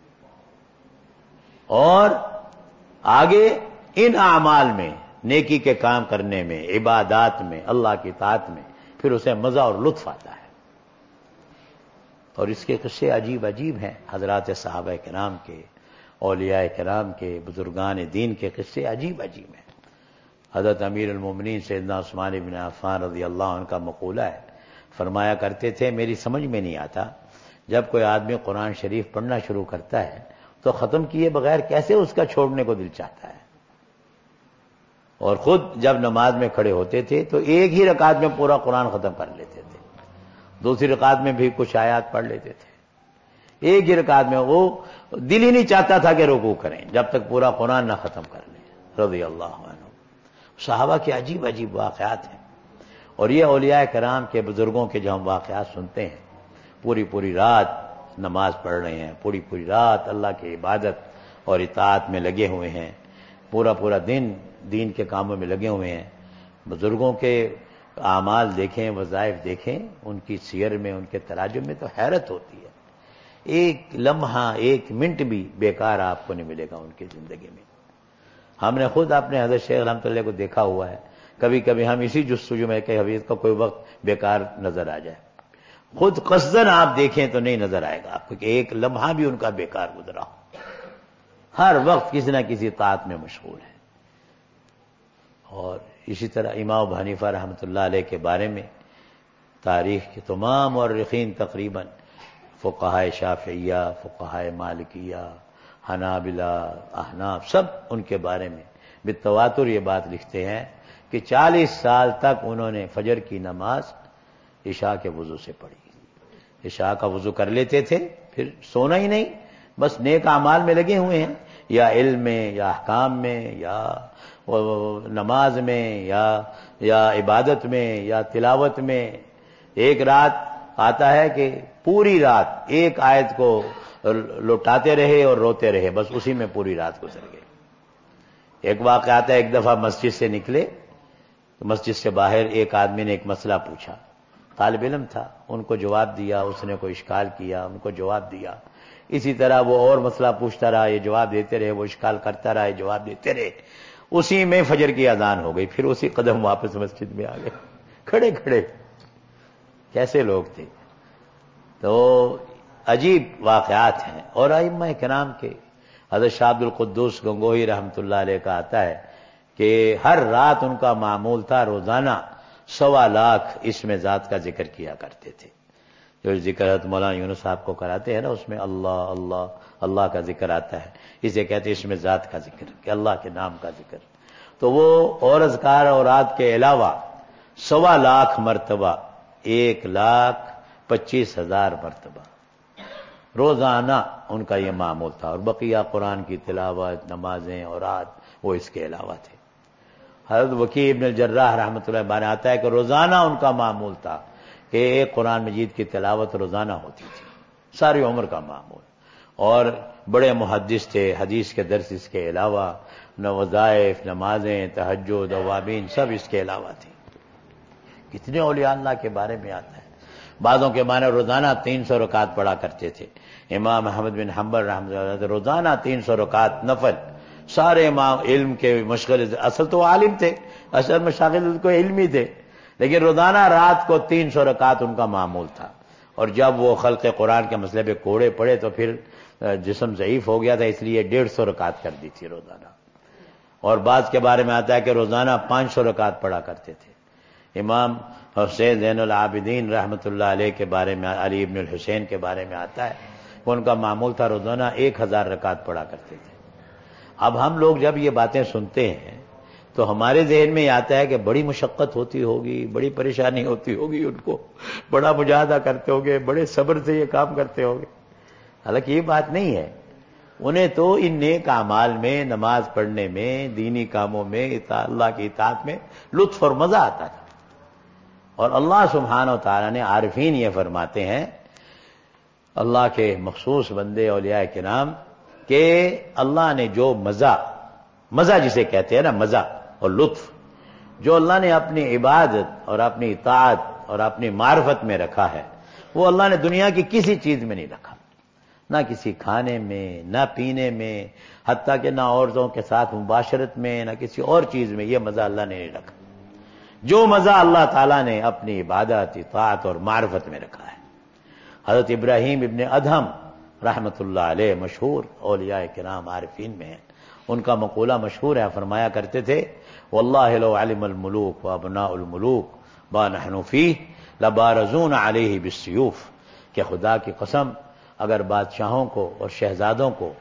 اور آگے ان اعمال میں، نیکی کے کام کرنے میں، عبادات میں، اللہ کی اطاعت میں پھر اسے مزہ اور لطف آتا ہے۔ اور اس کے قصے عجیب عجیب ہیں، حضرات صحابہ کرام کے، اولیاء کرام کے، بزرگان دین کے قصے عجیب عجیب ہیں۔ حضرت امیر المومنین سیدنا عثمان بن عفان رضی اللہ عنہ کا مقولہ ہے، فرمایا کرتے تھے میری سمجھ میں نہیں آتا جب کوئی آدمی قرآن شریف پڑھنا شروع کرتا ہے تو ختم کیے بغیر کیسے اس کا چھوڑنے کو دل چاہتا ہے، اور خود جب نماز میں کھڑے ہوتے تھے تو ایک ہی رکعت میں پورا قرآن ختم کر لیتے تھے، دوسری رکعت میں بھی کچھ آیات پڑھ لیتے تھے، ایک ہی رکعت میں وہ دل ہی نہیں چاہتا تھا کہ رکوع کریں جب تک پورا قرآن نہ ختم کر لیں، رضی اللہ عنہ۔ صحابہ کے عجیب عجیب واقعات ہیں، اور یہ اولیاء کرام کے، بزرگوں کے جو ہم واقعات سنتے ہیں، پوری پوری رات نماز پڑھ رہے ہیں، پوری پوری رات اللہ کی عبادت اور اطاعت میں لگے ہوئے ہیں، پورا پورا دن دین کے کاموں میں لگے ہوئے ہیں۔ بزرگوں کے اعمال دیکھیں، وظائف دیکھیں، ان کی سیر میں، ان کے تراجم میں تو حیرت ہوتی ہے، ایک لمحہ، ایک منٹ بھی بیکار آپ کو نہیں ملے گا ان کی زندگی میں۔ ہم نے خود اپنے حضرت شیخ رحمۃ اللہ کو دیکھا ہوا ہے، کبھی کبھی ہم اسی جستجو میں کہ حفیظ کا کوئی وقت بیکار نظر آ جائے، خود قصداً آپ دیکھیں تو نہیں نظر آئے گا آپ کو کہ ایک لمحہ بھی ان کا بیکار گزرا ہو، ہر وقت کسی نہ کسی طاعت میں مشغول ہے۔ اور اسی طرح امام ابو حنیفہ رحمۃ اللہ علیہ کے بارے میں تاریخ کے تمام مورخین تقریباً، فقہائے شافعیہ، فقہائے مالکیہ، حنابلہ، احناف، سب ان کے بارے میں بالتواتر یہ بات لکھتے ہیں کہ 40 سال تک انہوں نے فجر کی نماز عشاء کے وضو سے پڑھی، عشاء کا وضو کر لیتے تھے، پھر سونا ہی نہیں، بس نیک اعمال میں لگے ہوئے ہیں، یا علم میں، یا احکام میں، یا نماز میں، یا عبادت میں، یا تلاوت میں۔ ایک رات آتا ہے کہ پوری رات ایک آیت کو لوٹاتے رہے اور روتے رہے، بس اسی میں پوری رات گزر گئی۔ ایک واقعہ آتا ہے، ایک دفعہ مسجد سے نکلے تو مسجد سے باہر ایک آدمی نے ایک مسئلہ پوچھا، طالب علم تھا، ان کو جواب دیا، اس نے کوئی اشکال کیا، ان کو جواب دیا، اسی طرح وہ اور مسئلہ پوچھتا رہا، یہ جواب دیتے رہے، وہ اشکال کرتا رہا، یہ جواب دیتے رہے، اسی میں فجر کی اذان ہو گئی، پھر اسی قدم واپس مسجد میں آ گئے، کھڑے کھڑے، کیسے لوگ تھے۔ تو عجیب واقعات ہیں۔ اور ائمہ کرام کے، حضرت شاہ عبد القدوس گنگوہی رحمۃ اللہ علیہ کا آتا ہے کہ ہر رات ان کا معمول تھا روزانہ 1.25 لاکھ اسم ذات کا ذکر کیا کرتے تھے۔ جو ذکر حضرت مولانا یونس صاحب کو کراتے ہیں نا، اس میں اللہ اللہ اللہ کا ذکر آتا ہے، اسے کہتے ہیں اسم ذات کا ذکر، کہ اللہ کے نام کا ذکر۔ تو وہ اور اذکار اوراد کے علاوہ 1.25 لاکھ مرتبہ، 1,25,000 مرتبہ روزانہ ان کا یہ معمول تھا، اور بقیہ قرآن کی تلاوت، نمازیں، اوراد وہ اس کے علاوہ تھے۔ حضرت وکیع ابن الجراح رحمۃ اللہ علیہ آتا ہے کہ روزانہ ان کا معمول تھا کہ ایک قرآن مجید کی تلاوت روزانہ ہوتی تھی، ساری عمر کا معمول. اور بڑے محدث تھے، حدیث کے درس اس کے علاوہ، وظائف، نمازیں، تہجد، اوابین سب اس کے علاوہ تھی. کتنے اولیاء اللہ کے بارے میں آتا ہے. بعضوں کے معنی روزانہ 300 رکعت پڑھا کرتے تھے. امام احمد بن حنبل رحمۃ اللہ علیہ روزانہ 300 رکعت نفل. سارے امام علم کے مشغل، اصل تو عالم تھے، اصل مشاغل کو علمی تھے، لیکن روزانہ رات کو 300 رکعت ان کا معمول تھا. اور جب وہ خلق قرآن کے مسئلے پہ کوڑے پڑے تو پھر جسم ضعیف ہو گیا تھا، اس لیے 150 رکعت کر دی تھی روزانہ. اور بعض کے بارے میں آتا ہے کہ روزانہ 500 رکعت پڑھا کرتے تھے. امام حسین زین العابدین رحمۃ اللہ علیہ کے بارے میں، علی ابن الحسین کے بارے میں آتا ہے کہ ان کا معمول تھا روزانہ 1000 رکعت پڑھا کرتے تھے. اب ہم لوگ جب یہ باتیں سنتے ہیں تو ہمارے ذہن میں یہ آتا ہے کہ بڑی مشقت ہوتی ہوگی، بڑی پریشانی ہوتی ہوگی، ان کو بڑا مجاہدہ کرتے ہوگے، بڑے صبر سے یہ کام کرتے ہوگے. حالانکہ یہ بات نہیں ہے. انہیں تو ان نیک اعمال میں، نماز پڑھنے میں، دینی کاموں میں، اللہ کی اطاعت میں لطف اور مزہ آتا تھا. اور اللہ سبحانہ و تعالیٰ نے، عارفین یہ فرماتے ہیں، اللہ کے مخصوص بندے اولیاء کرام، کہ اللہ نے جو مزہ جسے کہتے ہیں نا، مزہ اور لطف، جو اللہ نے اپنی عبادت اور اپنی اطاعت اور اپنی معرفت میں رکھا ہے، وہ اللہ نے دنیا کی کسی چیز میں نہیں رکھا. نہ کسی کھانے میں، نہ پینے میں، حتیٰ کہ نہ عورتوں کے ساتھ مباشرت میں، نہ کسی اور چیز میں یہ مزہ اللہ نے نہیں رکھا. جو مزہ اللہ تعالیٰ نے اپنی عبادت، اطاعت اور معرفت میں رکھا ہے. حضرت ابراہیم ابن ادہم رحمۃ اللہ علیہ مشہور اولیاء کرام عارفین میں ہیں. ان کا مقولہ مشہور ہے، فرمایا کرتے تھے، واللہ لو علم الملوک وابناء الملوک ما نحن فیہ لبارزون علیہ بالسیوف. کہ خدا کی قسم، اگر بادشاہوں کو اور شہزادوں کو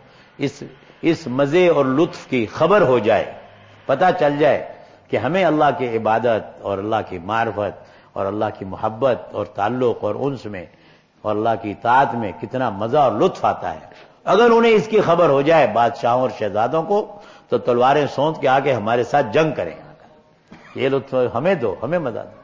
اس مزے اور لطف کی خبر ہو جائے، پتہ چل جائے کہ ہمیں اللہ کی عبادت اور اللہ کی معرفت اور اللہ کی محبت اور تعلق اور انس میں اور اللہ کی اطاعت میں کتنا مزہ اور لطف آتا ہے، اگر انہیں اس کی خبر ہو جائے بادشاہوں اور شہزادوں کو، تو تلواریں سونت کے آگے ہمارے ساتھ جنگ کریں. یہ لطف ہمیں دو، ہمیں مزہ دو.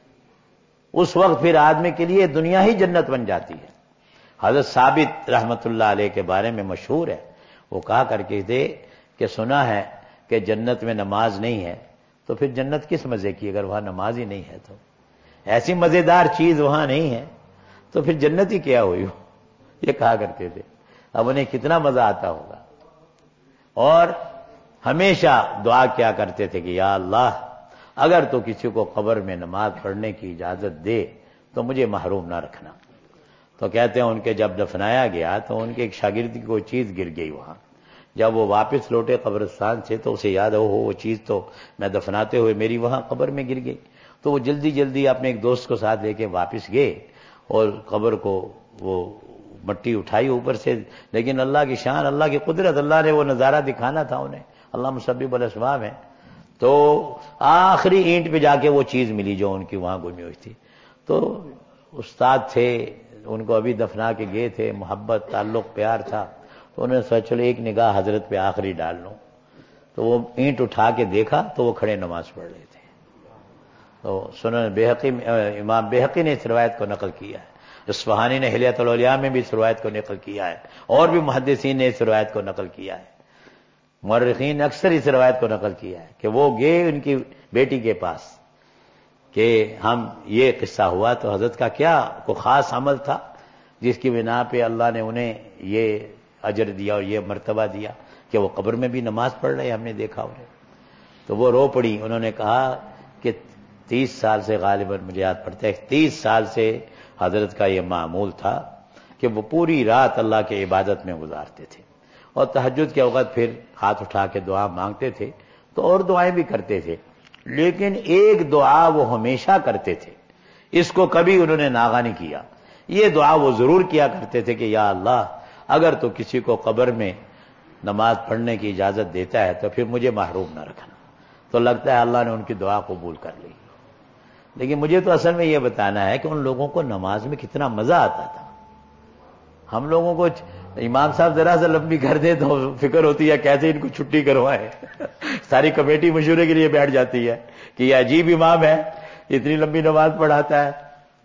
اس وقت پھر آدمی کے لیے دنیا ہی جنت بن جاتی ہے. حضرت ثابت رحمۃ اللہ علیہ کے بارے میں مشہور ہے، وہ کہا کر کے تھے کہ سنا ہے کہ جنت میں نماز نہیں ہے، تو پھر جنت کس مزے کی اگر وہاں نماز ہی نہیں ہے؟ تو ایسی مزیدار چیز وہاں نہیں ہے تو پھر جنت ہی کیا ہوئی؟ یہ کہا کرتے تھے. اب انہیں کتنا مزہ آتا ہوگا. اور ہمیشہ دعا کیا کرتے تھے کہ یا اللہ، اگر تو کسی کو قبر میں نماز پڑھنے کی اجازت دے تو مجھے محروم نہ رکھنا. تو کہتے ہیں ان کے جب دفنایا گیا تو ان کے ایک شاگرد کی کوئی چیز گر گئی وہاں. جب وہ واپس لوٹے قبرستان سے تو اسے یاد ہو وہ چیز تو میں دفناتے ہوئے میری وہاں قبر میں گر گئی. تو وہ جلدی جلدی اپنے ایک دوست کو ساتھ لے کے واپس گئے اور قبر کو وہ مٹی اٹھائی اوپر سے. لیکن اللہ کی شان، اللہ کی قدرت، اللہ نے وہ نظارہ دکھانا تھا انہیں. اللہ مسبب الاسباب ہے. تو آخری اینٹ پہ جا کے وہ چیز ملی جو ان کی وہاں گمی ہوئی تھی. تو استاد تھے، ان کو ابھی دفنا کے گئے تھے، محبت، تعلق، پیار تھا. تو انہوں نے سوچا چلو ایک نگاہ حضرت پہ آخری ڈال لوں. تو وہ اینٹ اٹھا کے دیکھا تو وہ کھڑے نماز پڑھ رہے تھے. تو سنن بیہقی، امام بیہقی نے اس روایت کو نقل کیا ہے. اصفہانی نے حلیۃ الاولیاء میں بھی اس روایت کو نقل کیا ہے، اور بھی محدثین نے اس روایت کو نقل کیا ہے. مورخین نے اکثر اس روایت کو نقل کیا ہے کہ وہ گئے ان کی بیٹی کے پاس کہ ہم یہ قصہ ہوا تو حضرت کا کیا کوئی خاص عمل تھا جس کی بنا پہ اللہ نے انہیں یہ اجر دیا اور یہ مرتبہ دیا کہ وہ قبر میں بھی نماز پڑھ رہے، ہم نے دیکھا انہیں. تو وہ رو پڑی. انہوں نے کہا کہ 30 سال سے، غالباً مجھے یاد پڑتا ہے 30 سال سے حضرت کا یہ معمول تھا کہ وہ پوری رات اللہ کے عبادت میں گزارتے تھے، اور تہجد کے وقت پھر ہاتھ اٹھا کے دعا مانگتے تھے. تو اور دعائیں بھی کرتے تھے، لیکن ایک دعا وہ ہمیشہ کرتے تھے، اس کو کبھی انہوں نے ناغہ نہیں کیا. یہ دعا وہ ضرور کیا کرتے تھے کہ یا اللہ، اگر تو کسی کو قبر میں نماز پڑھنے کی اجازت دیتا ہے تو پھر مجھے محروم نہ رکھنا. تو لگتا ہے اللہ نے ان کی دعا قبول کر لی. لیکن مجھے تو اصل میں یہ بتانا ہے کہ ان لوگوں کو نماز میں کتنا مزہ آتا تھا. ہم لوگوں کو امام صاحب ذرا سا لمبی کر دے تو فکر ہوتی ہے کیسے ان کو چھٹی کروائے. ساری کمیٹی مشورے کے لیے بیٹھ جاتی ہے کہ یہ عجیب امام ہے, اتنی لمبی نماز پڑھاتا ہے.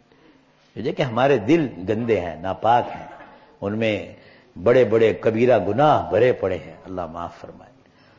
کہ ہمارے دل گندے ہیں, ناپاک ہیں, ان میں بڑے بڑے کبیرہ گناہ بھرے پڑے ہیں. اللہ معاف فرمائے.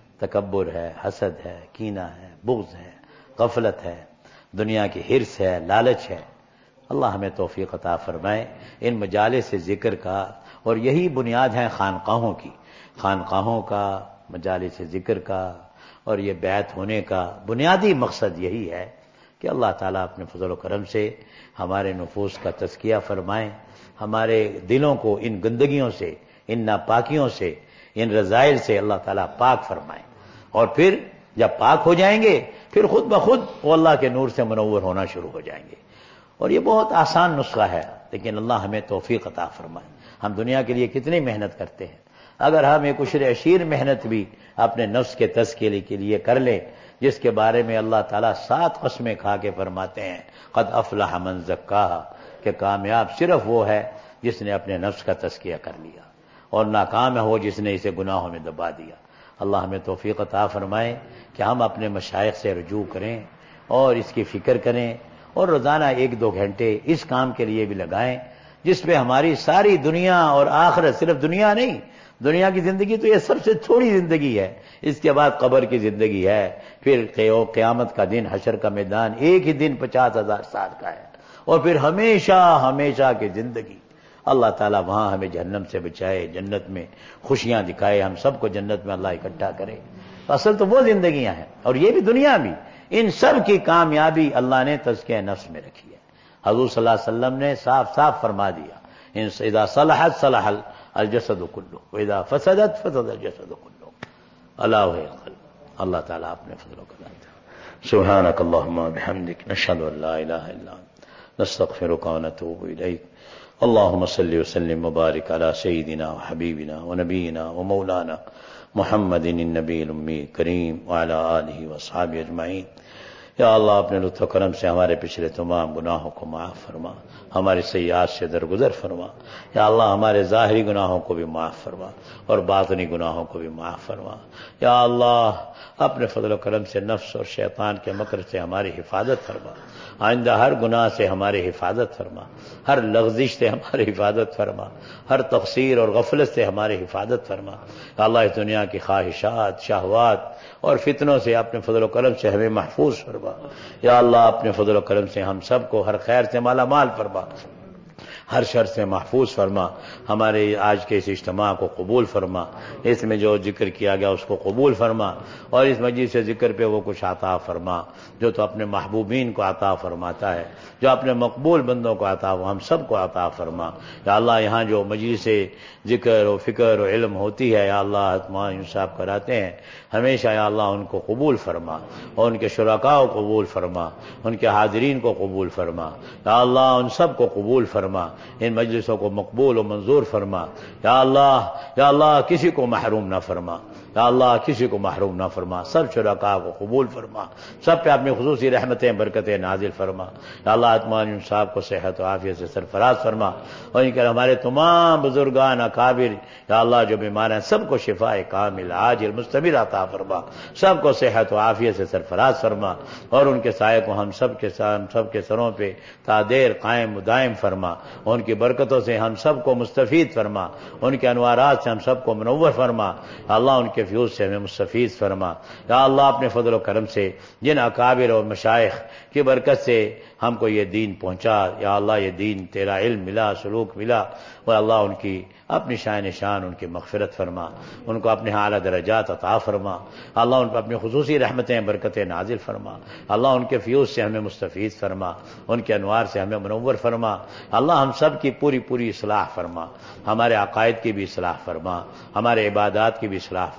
تکبر ہے, حسد ہے, کینہ ہے, بغض ہے, غفلت ہے, دنیا کی حرص ہے, لالچ ہے. اللہ ہمیں توفیق عطا فرمائے ان مجالس ذکر کا. اور یہی بنیاد ہے خانقاہوں کی, خانقاہوں کا, مجالس ذکر کا, اور یہ بیعت ہونے کا بنیادی مقصد یہی ہے کہ اللہ تعالیٰ اپنے فضل و کرم سے ہمارے نفوس کا تزکیہ فرمائیں, ہمارے دلوں کو ان گندگیوں سے, ان ناپاکیوں سے, ان رذائل سے اللہ تعالیٰ پاک فرمائیں. اور پھر جب پاک ہو جائیں گے پھر خود بخود وہ اللہ کے نور سے منور ہونا شروع ہو جائیں گے. اور یہ بہت آسان نسخہ ہے, لیکن اللہ ہمیں توفیق عطا فرمائے. ہم دنیا کے لیے کتنی محنت کرتے ہیں, اگر ہم ایک عشر عشیر محنت بھی اپنے نفس کے تزکیے کے لیے کر لیں, جس کے بارے میں اللہ تعالیٰ 7 قسمیں کھا کے فرماتے ہیں قد افلح من زکاہا, کہ کامیاب صرف وہ ہے جس نے اپنے نفس کا تزکیہ کر لیا, اور ناکام ہے وہ جس نے اسے گناہوں میں دبا دیا. اللہ ہمیں توفیق عطا فرمائے کہ ہم اپنے مشائخ سے رجوع کریں اور اس کی فکر کریں, اور روزانہ 1-2 گھنٹے اس کام کے لیے بھی لگائیں جس پہ ہماری ساری دنیا اور آخرت, صرف دنیا نہیں, دنیا کی زندگی تو یہ سب سے تھوڑی زندگی ہے, اس کے بعد قبر کی زندگی ہے, پھر قیامت کا دن, حشر کا میدان, ایک ہی دن 50,000 سال کا ہے, اور پھر ہمیشہ ہمیشہ کی زندگی. اللہ تعالیٰ وہاں ہمیں جہنم سے بچائے, جنت میں خوشیاں دکھائے, ہم سب کو جنت میں اللہ اکٹھا کرے. اصل تو وہ زندگیاں ہیں, اور یہ بھی دنیا بھی, ان سب کی کامیابی اللہ نے تزکیہ نفس میں رکھی ہے. حضور صلی اللہ علیہ وسلم نے صاف صاف فرما دیا اذا صلحت صلح الجسد كله واذا فسدت فسد الجسد كله الا وهي القلب. اللہ تعالیٰ اپنے فضل و کرم. سبحانك اللهم وبحمدك نشهد ان لا اله الا انت نستغفرك ونتوب اليك. اللهم صل وسلم وبارك على سيدنا وحبيبنا ونبينا ومولانا محمد النبي الأمي الكريم وعلى آله وصحبه اجمعین. یا اللہ اپنے لطف و کرم سے ہمارے پچھلے تمام گناہوں کو معاف فرما, ہماری سیئات سے درگزر فرما. یا اللہ ہمارے ظاہری گناہوں کو بھی معاف فرما اور باطنی گناہوں کو بھی معاف فرما. یا اللہ اپنے فضل و کرم سے نفس اور شیطان کے مکر سے ہماری حفاظت فرما. آئندہ ہر گناہ سے ہماری حفاظت فرما, ہر لغزش سے ہماری حفاظت فرما, ہر تقصیر اور غفلت سے ہماری حفاظت فرما. یا اللہ اس دنیا کی خواہشات, شہوات اور فتنوں سے اپنے فضل و کرم سے ہمیں محفوظ فرما. یا اللہ اپنے فضل و کرم سے ہم سب کو ہر خیر سے مالا مال فرما, ہر شر سے محفوظ فرما. ہمارے آج کے اس اجتماع کو قبول فرما, اس میں جو ذکر کیا گیا اس کو قبول فرما, اور اس مجلس سے ذکر پہ وہ کچھ عطا فرما جو تو اپنے محبوبین کو عطا فرماتا ہے, جو اپنے مقبول بندوں کو عطا, وہ ہم سب کو عطا فرما. یا اللہ یہاں جو مجلس ذکر و فکر و علم ہوتی ہے, یا اللہ اتمان صاحب کراتے ہیں, ہمیشہ یا اللہ ان کو قبول فرما, اور ان کے شرکاء کو قبول فرما, ان کے حاضرین کو قبول فرما. یا اللہ ان سب کو قبول فرما, ان مجلسوں کو مقبول و منظور فرما. یا اللہ کسی کو محروم نہ فرما, یا اللہ کسی کو محروم نہ فرما. سب شرکاء کو قبول فرما, سب پہ اپنی خصوصی رحمتیں برکتیں نازل فرما. یا اللہ اطمئنان صاحب کو صحت و عافیت سے سرفراز فرما, اور ان کے ہمارے تمام بزرگان اکابر یا اللہ جو بیمار ہیں سب کو شفاء کامل عاجل مستمر عطا فرما, سب کو صحت و عافیت سے سرفراز فرما, اور ان کے سائے کو ہم سب کے سروں پہ تا دیر قائم و دائم فرما. ان کی برکتوں سے ہم سب کو مستفید فرما, ان کے انوارات سے ہم سب کو منور فرما. اللہ ان کے فیوز سے ہمیں مستفید فرما. یا اللہ اپنے فضل و کرم سے جن اکابر اور مشائخ کی برکت سے ہم کو یہ دین پہنچا, یا اللہ یہ دین تیرا علم ملا, سلوک ملا, اور اللہ ان کی اپنی شان ان کی مغفرت فرما, ان کو اپنے اعلیٰ درجات عطا فرما. اللہ ان پر اپنی خصوصی رحمتیں برکتیں نازل فرما. اللہ ان کے فیوز سے ہمیں مستفید فرما, ان کے انوار سے ہمیں منور فرما. اللہ ہم سب کی پوری اصلاح فرما, ہمارے عقائد کی بھی اصلاح فرما, ہمارے عبادات کی بھی اصلاح فرما.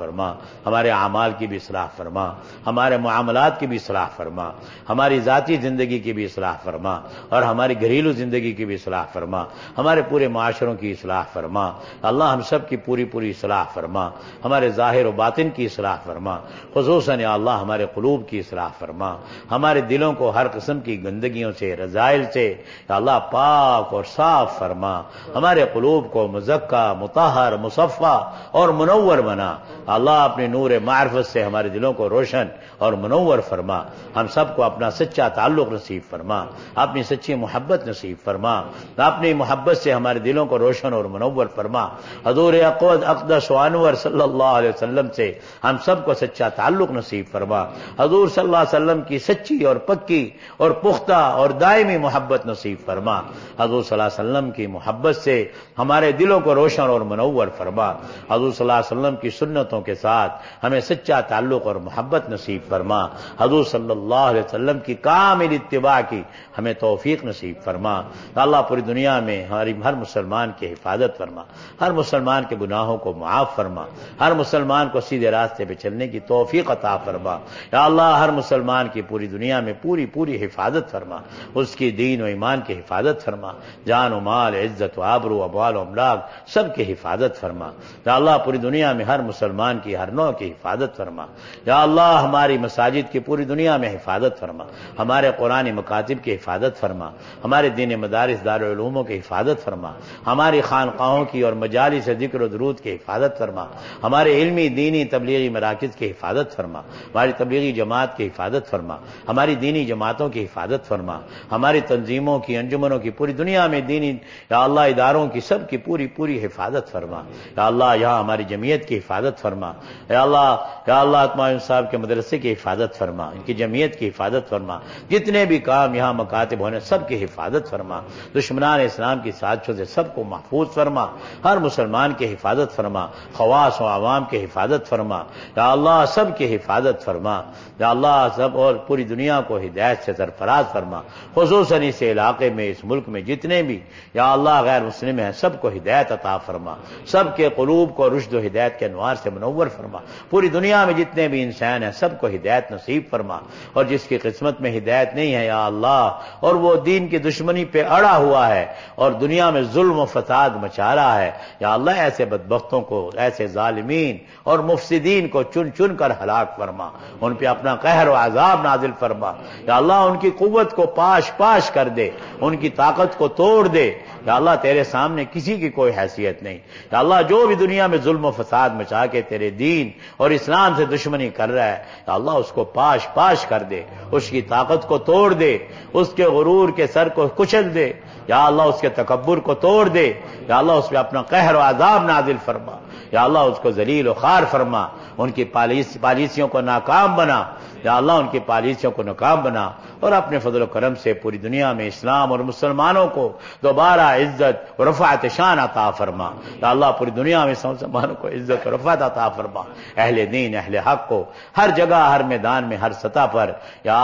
فرما، ہمارے اعمال کی بھی اصلاح فرما، ہمارے معاملات کی بھی اصلاح فرما، ہماری ذاتی زندگی کی بھی اصلاح فرما، اور ہماری گھریلو زندگی کی بھی اصلاح فرما، ہمارے پورے معاشروں کی اصلاح فرما۔ اللہ ہم سب کی پوری پوری اصلاح فرما، ہمارے ظاہر و باطن کی اصلاح فرما، خصوصاً یا اللہ ہمارے قلوب کی اصلاح فرما، ہمارے دلوں کو ہر قسم کی گندگیوں سے، رذائل سے یا اللہ پاک اور صاف فرما، ہمارے قلوب کو مزکا، مطہر، مصفا اور منور بنا۔ اللہ اپنے نور معرفت سے ہمارے دلوں کو روشن اور منور فرما، ہم سب کو اپنا سچا تعلق نصیب فرما، اپنی سچی محبت نصیب فرما، اپنی محبت سے ہمارے دلوں کو روشن اور منور فرما۔ حضور اقدس و انور صلی اللہ علیہ وسلم سے ہم سب کو سچا تعلق نصیب فرما، حضور صلی اللہ علیہ وسلم کی سچی اور پکی اور پختہ اور دائمی محبت نصیب فرما، حضور صلی اللہ علیہ وسلم کی محبت سے ہمارے دلوں کو روشن اور منور فرما، حضور صلی اللہ علیہ وسلم کی سنتوں کے ساتھ ہمیں سچا تعلق اور محبت نصیب فرما، حضور صلی اللہ علیہ وسلم کی کامل اتباع کی ہمیں توفیق نصیب فرما۔ اللہ پوری دنیا میں ہر مسلمان کی حفاظت فرما، ہر مسلمان کے گناہوں کو معاف فرما، ہر مسلمان کو سیدھے راستے پہ چلنے کی توفیق عطا فرما۔ یا اللہ ہر مسلمان کی پوری دنیا میں پوری حفاظت فرما، اس کی دین و ایمان کی حفاظت فرما، جان و مال، عزت و آبرو، اموال و املاک سب کی حفاظت فرما۔ یا اللہ پوری دنیا میں ہر مسلمان کی ہر نوع کی حفاظت فرما۔ یا اللہ ہماری مساجد کی پوری دنیا میں حفاظت فرما، ہمارے قرآن مکاتب کی حفاظت فرما، ہمارے دین مدارس دارالعلوموں کی حفاظت فرما، ہماری خانقاہوں کی اور مجالس ذکر و درود کی حفاظت فرما، ہمارے علمی دینی تبلیغی مراکز کی حفاظت فرما، ہماری تبلیغی جماعت کی حفاظت فرما، ہماری دینی جماعتوں کی حفاظت فرما، ہماری تنظیموں کی، انجمنوں کی، پوری دنیا میں دینی یا اللہ اداروں کی سب کی پوری حفاظت فرما۔ یا اللہ یہاں ہماری جمعیت کی حفاظت فرما، یا اللہ اتمام صاحب کے مدرسے کی حفاظت فرما، ان کی جمعیت کی حفاظت فرما، جتنے بھی کام یہاں مکاتب ہونے سب کی حفاظت فرما، دشمنان اسلام کی سازشوں سے سب کو محفوظ فرما، ہر مسلمان کی حفاظت فرما، خواص و عوام کی حفاظت فرما، یا اللہ سب کی حفاظت فرما، یا اللہ سب اور پوری دنیا کو ہدایت سے سرفراز فرما، خصوصاً اس علاقے میں، اس ملک میں جتنے بھی یا اللہ غیر مسلم ہیں سب کو ہدایت عطا فرما، سب کے قلوب کو رشد و ہدایت کے انوار سے منور فرما، پوری دنیا میں جتنے بھی انسان ہیں سب کو ہدایت نصیب فرما، اور جس کی قسمت میں ہدایت نہیں ہے یا اللہ اور وہ دین کی دشمنی پہ اڑا ہوا ہے اور دنیا میں ظلم و فساد مچا رہا ہے، یا اللہ ایسے بدبختوں کو، ایسے ظالمین اور مفسدین کو چن چن کر ہلاک فرما، ان پہ اپنا قہر و عذاب نازل فرما، یا اللہ ان کی قوت کو پاش کر دے، ان کی طاقت کو توڑ دے، یا اللہ تیرے سامنے کسی کی کوئی حیثیت نہیں، یا اللہ جو بھی دنیا میں ظلم و فساد مچا کے تیرے دین اور اسلام سے دشمنی کر رہا ہے، یا اللہ اس کو پاش کر دے، اس کی طاقت کو توڑ دے، اس کے غرور کے سر کو کچل دے، یا اللہ اس کے تکبر کو توڑ دے، یا اللہ اس پہ اپنا قہر و عذاب نازل فرما، یا اللہ اس کو ذلیل و خوار فرما، ان کی پالیسیوں کو ناکام بنا، یا اللہ ان کی پالیسیوں کو ناکام بنا، اور اپنے فضل و کرم سے پوری دنیا میں اسلام اور مسلمانوں کو دوبارہ عزت و رفعت شان عطا فرما، یا اللہ پوری دنیا میں مسلمانوں کو عزت و رفعت عطا فرما، اہل دین اہل حق کو ہر جگہ ہر میدان میں ہر سطح پر یا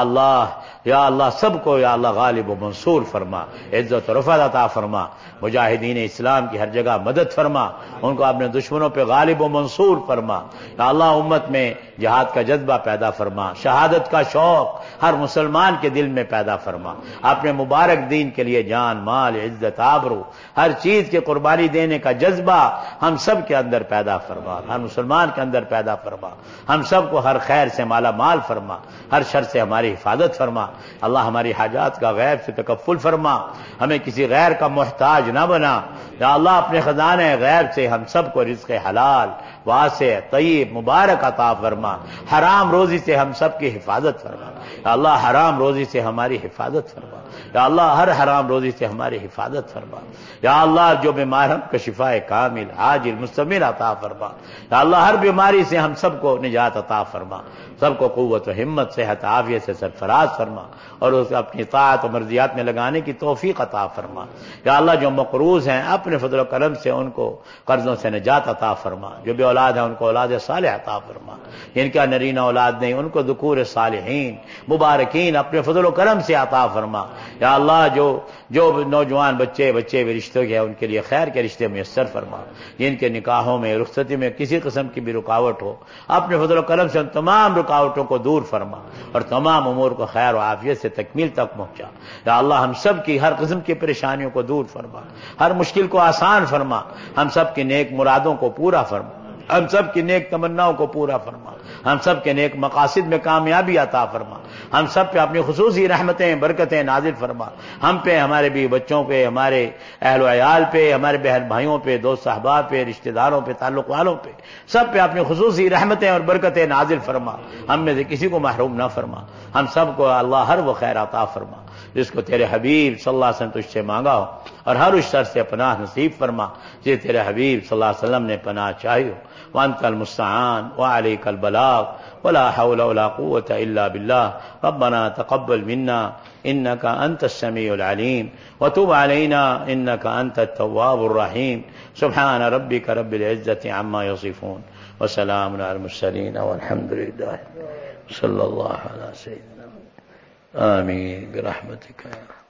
اللہ سب کو یا اللہ غالب و منصور فرما، عزت و رفعت عطا فرما، مجاہدین اسلام کی ہر جگہ مدد فرما، ان کو اپنے دشمنوں پہ غالب و منصور فرما، یا اللہ امت میں جہاد کا جذبہ پیدا فرما، شہادت کا شوق ہر مسلمان کے دل میں پیدا فرما، اپنے مبارک دین کے لیے جان مال عزت آبرو ہر چیز کی قربانی دینے کا جذبہ ہم سب کے اندر پیدا فرما، ہر مسلمان کے اندر پیدا فرما، ہم سب کو ہر خیر سے مالا مال فرما، ہر شر سے ہماری حفاظت فرما، اللہ ہماری حاجات کا غیب سے تکفل فرما، ہمیں کسی غیر کا محتاج نہ بنا، یا اللہ اپنے خزانے غیب سے ہم سب کو رزق حلال واسع طیب مبارک عطا فرما، حرام روزی سے ہم سب کی حفاظت فرما، یا اللہ حرام روزی سے ہماری حفاظت فرما، یا اللہ ہر حرام روزی سے ہماری حفاظت فرما، یا اللہ جو بیمار ہم کو شفاء کامل عاجل مستمر عطا فرما، یا اللہ ہر بیماری سے ہم سب کو نجات عطا فرما، سب کو قوت و ہمت صحت عافیت سے سرفراز فرما، اور اس اپنی طاعت و مرضیات میں لگانے کی توفیق عطا فرما، یا اللہ جو مقروض ہیں اپنے فضل و کرم سے ان کو قرضوں سے نجات عطا فرما، جو بے اولاد ہیں ان کو اولاد صالح عطا فرما، جن کا نرینہ اولاد نہیں ان کو ذکور صالحین مبارکین اپنے فضل و کرم سے عطا فرما۔ یا اللہ جو نوجوان بچے بھی رشتوں کے ہیں ان کے لیے خیر کے رشتے میسر فرما، جن کے نکاحوں میں رخصتی میں کسی قسم کی بھی رکاوٹ ہو اپنے فضل و کرم سے ان تمام رکاوٹوں کو دور فرما اور تمام امور کو خیر و عافیت سے تکمیل تک پہنچا۔ یا اللہ ہم سب کی ہر قسم کی پریشانیوں کو دور فرما، ہر مشکل کو آسان فرما، ہم سب کی نیک مرادوں کو پورا فرما، ہم سب کی نیک تمناؤں کو پورا فرما، ہم سب کے نیک مقاصد میں کامیابی عطا فرما، ہم سب پہ اپنی خصوصی رحمتیں برکتیں نازل فرما، ہم پہ، ہمارے بیوی بچوں پہ، ہمارے اہل و عیال پہ، ہمارے بہن بھائیوں پہ، دوست احباب پہ، رشتہ داروں پہ، تعلق والوں پہ، سب پہ اپنی خصوصی رحمتیں اور برکتیں نازل فرما، ہم میں سے کسی کو محروم نہ فرما، ہم سب کو اللہ ہر وہ خیر عطا فرما جس کو تیرے حبیب صلی اللہ علیہ وسلم تجھ سے مانگا ہو، اور ہر اس شر سے پناہ نصیب فرما جسے تیرے حبیب صلی اللہ علیہ وسلم نے پناہ چاہی ہو۔ وانت المستعان وعليك البلاغ ولا حول ولا قوة إلا بالله ربنا تقبل منا إنك أنت السميع العليم وتب علينا إنك أنت التواب الرحيم سبحان ربك رب العزة عما يصفون وسلام على المرسلين والحمد لله صلى الله على سيدنا آمين برحمتك يا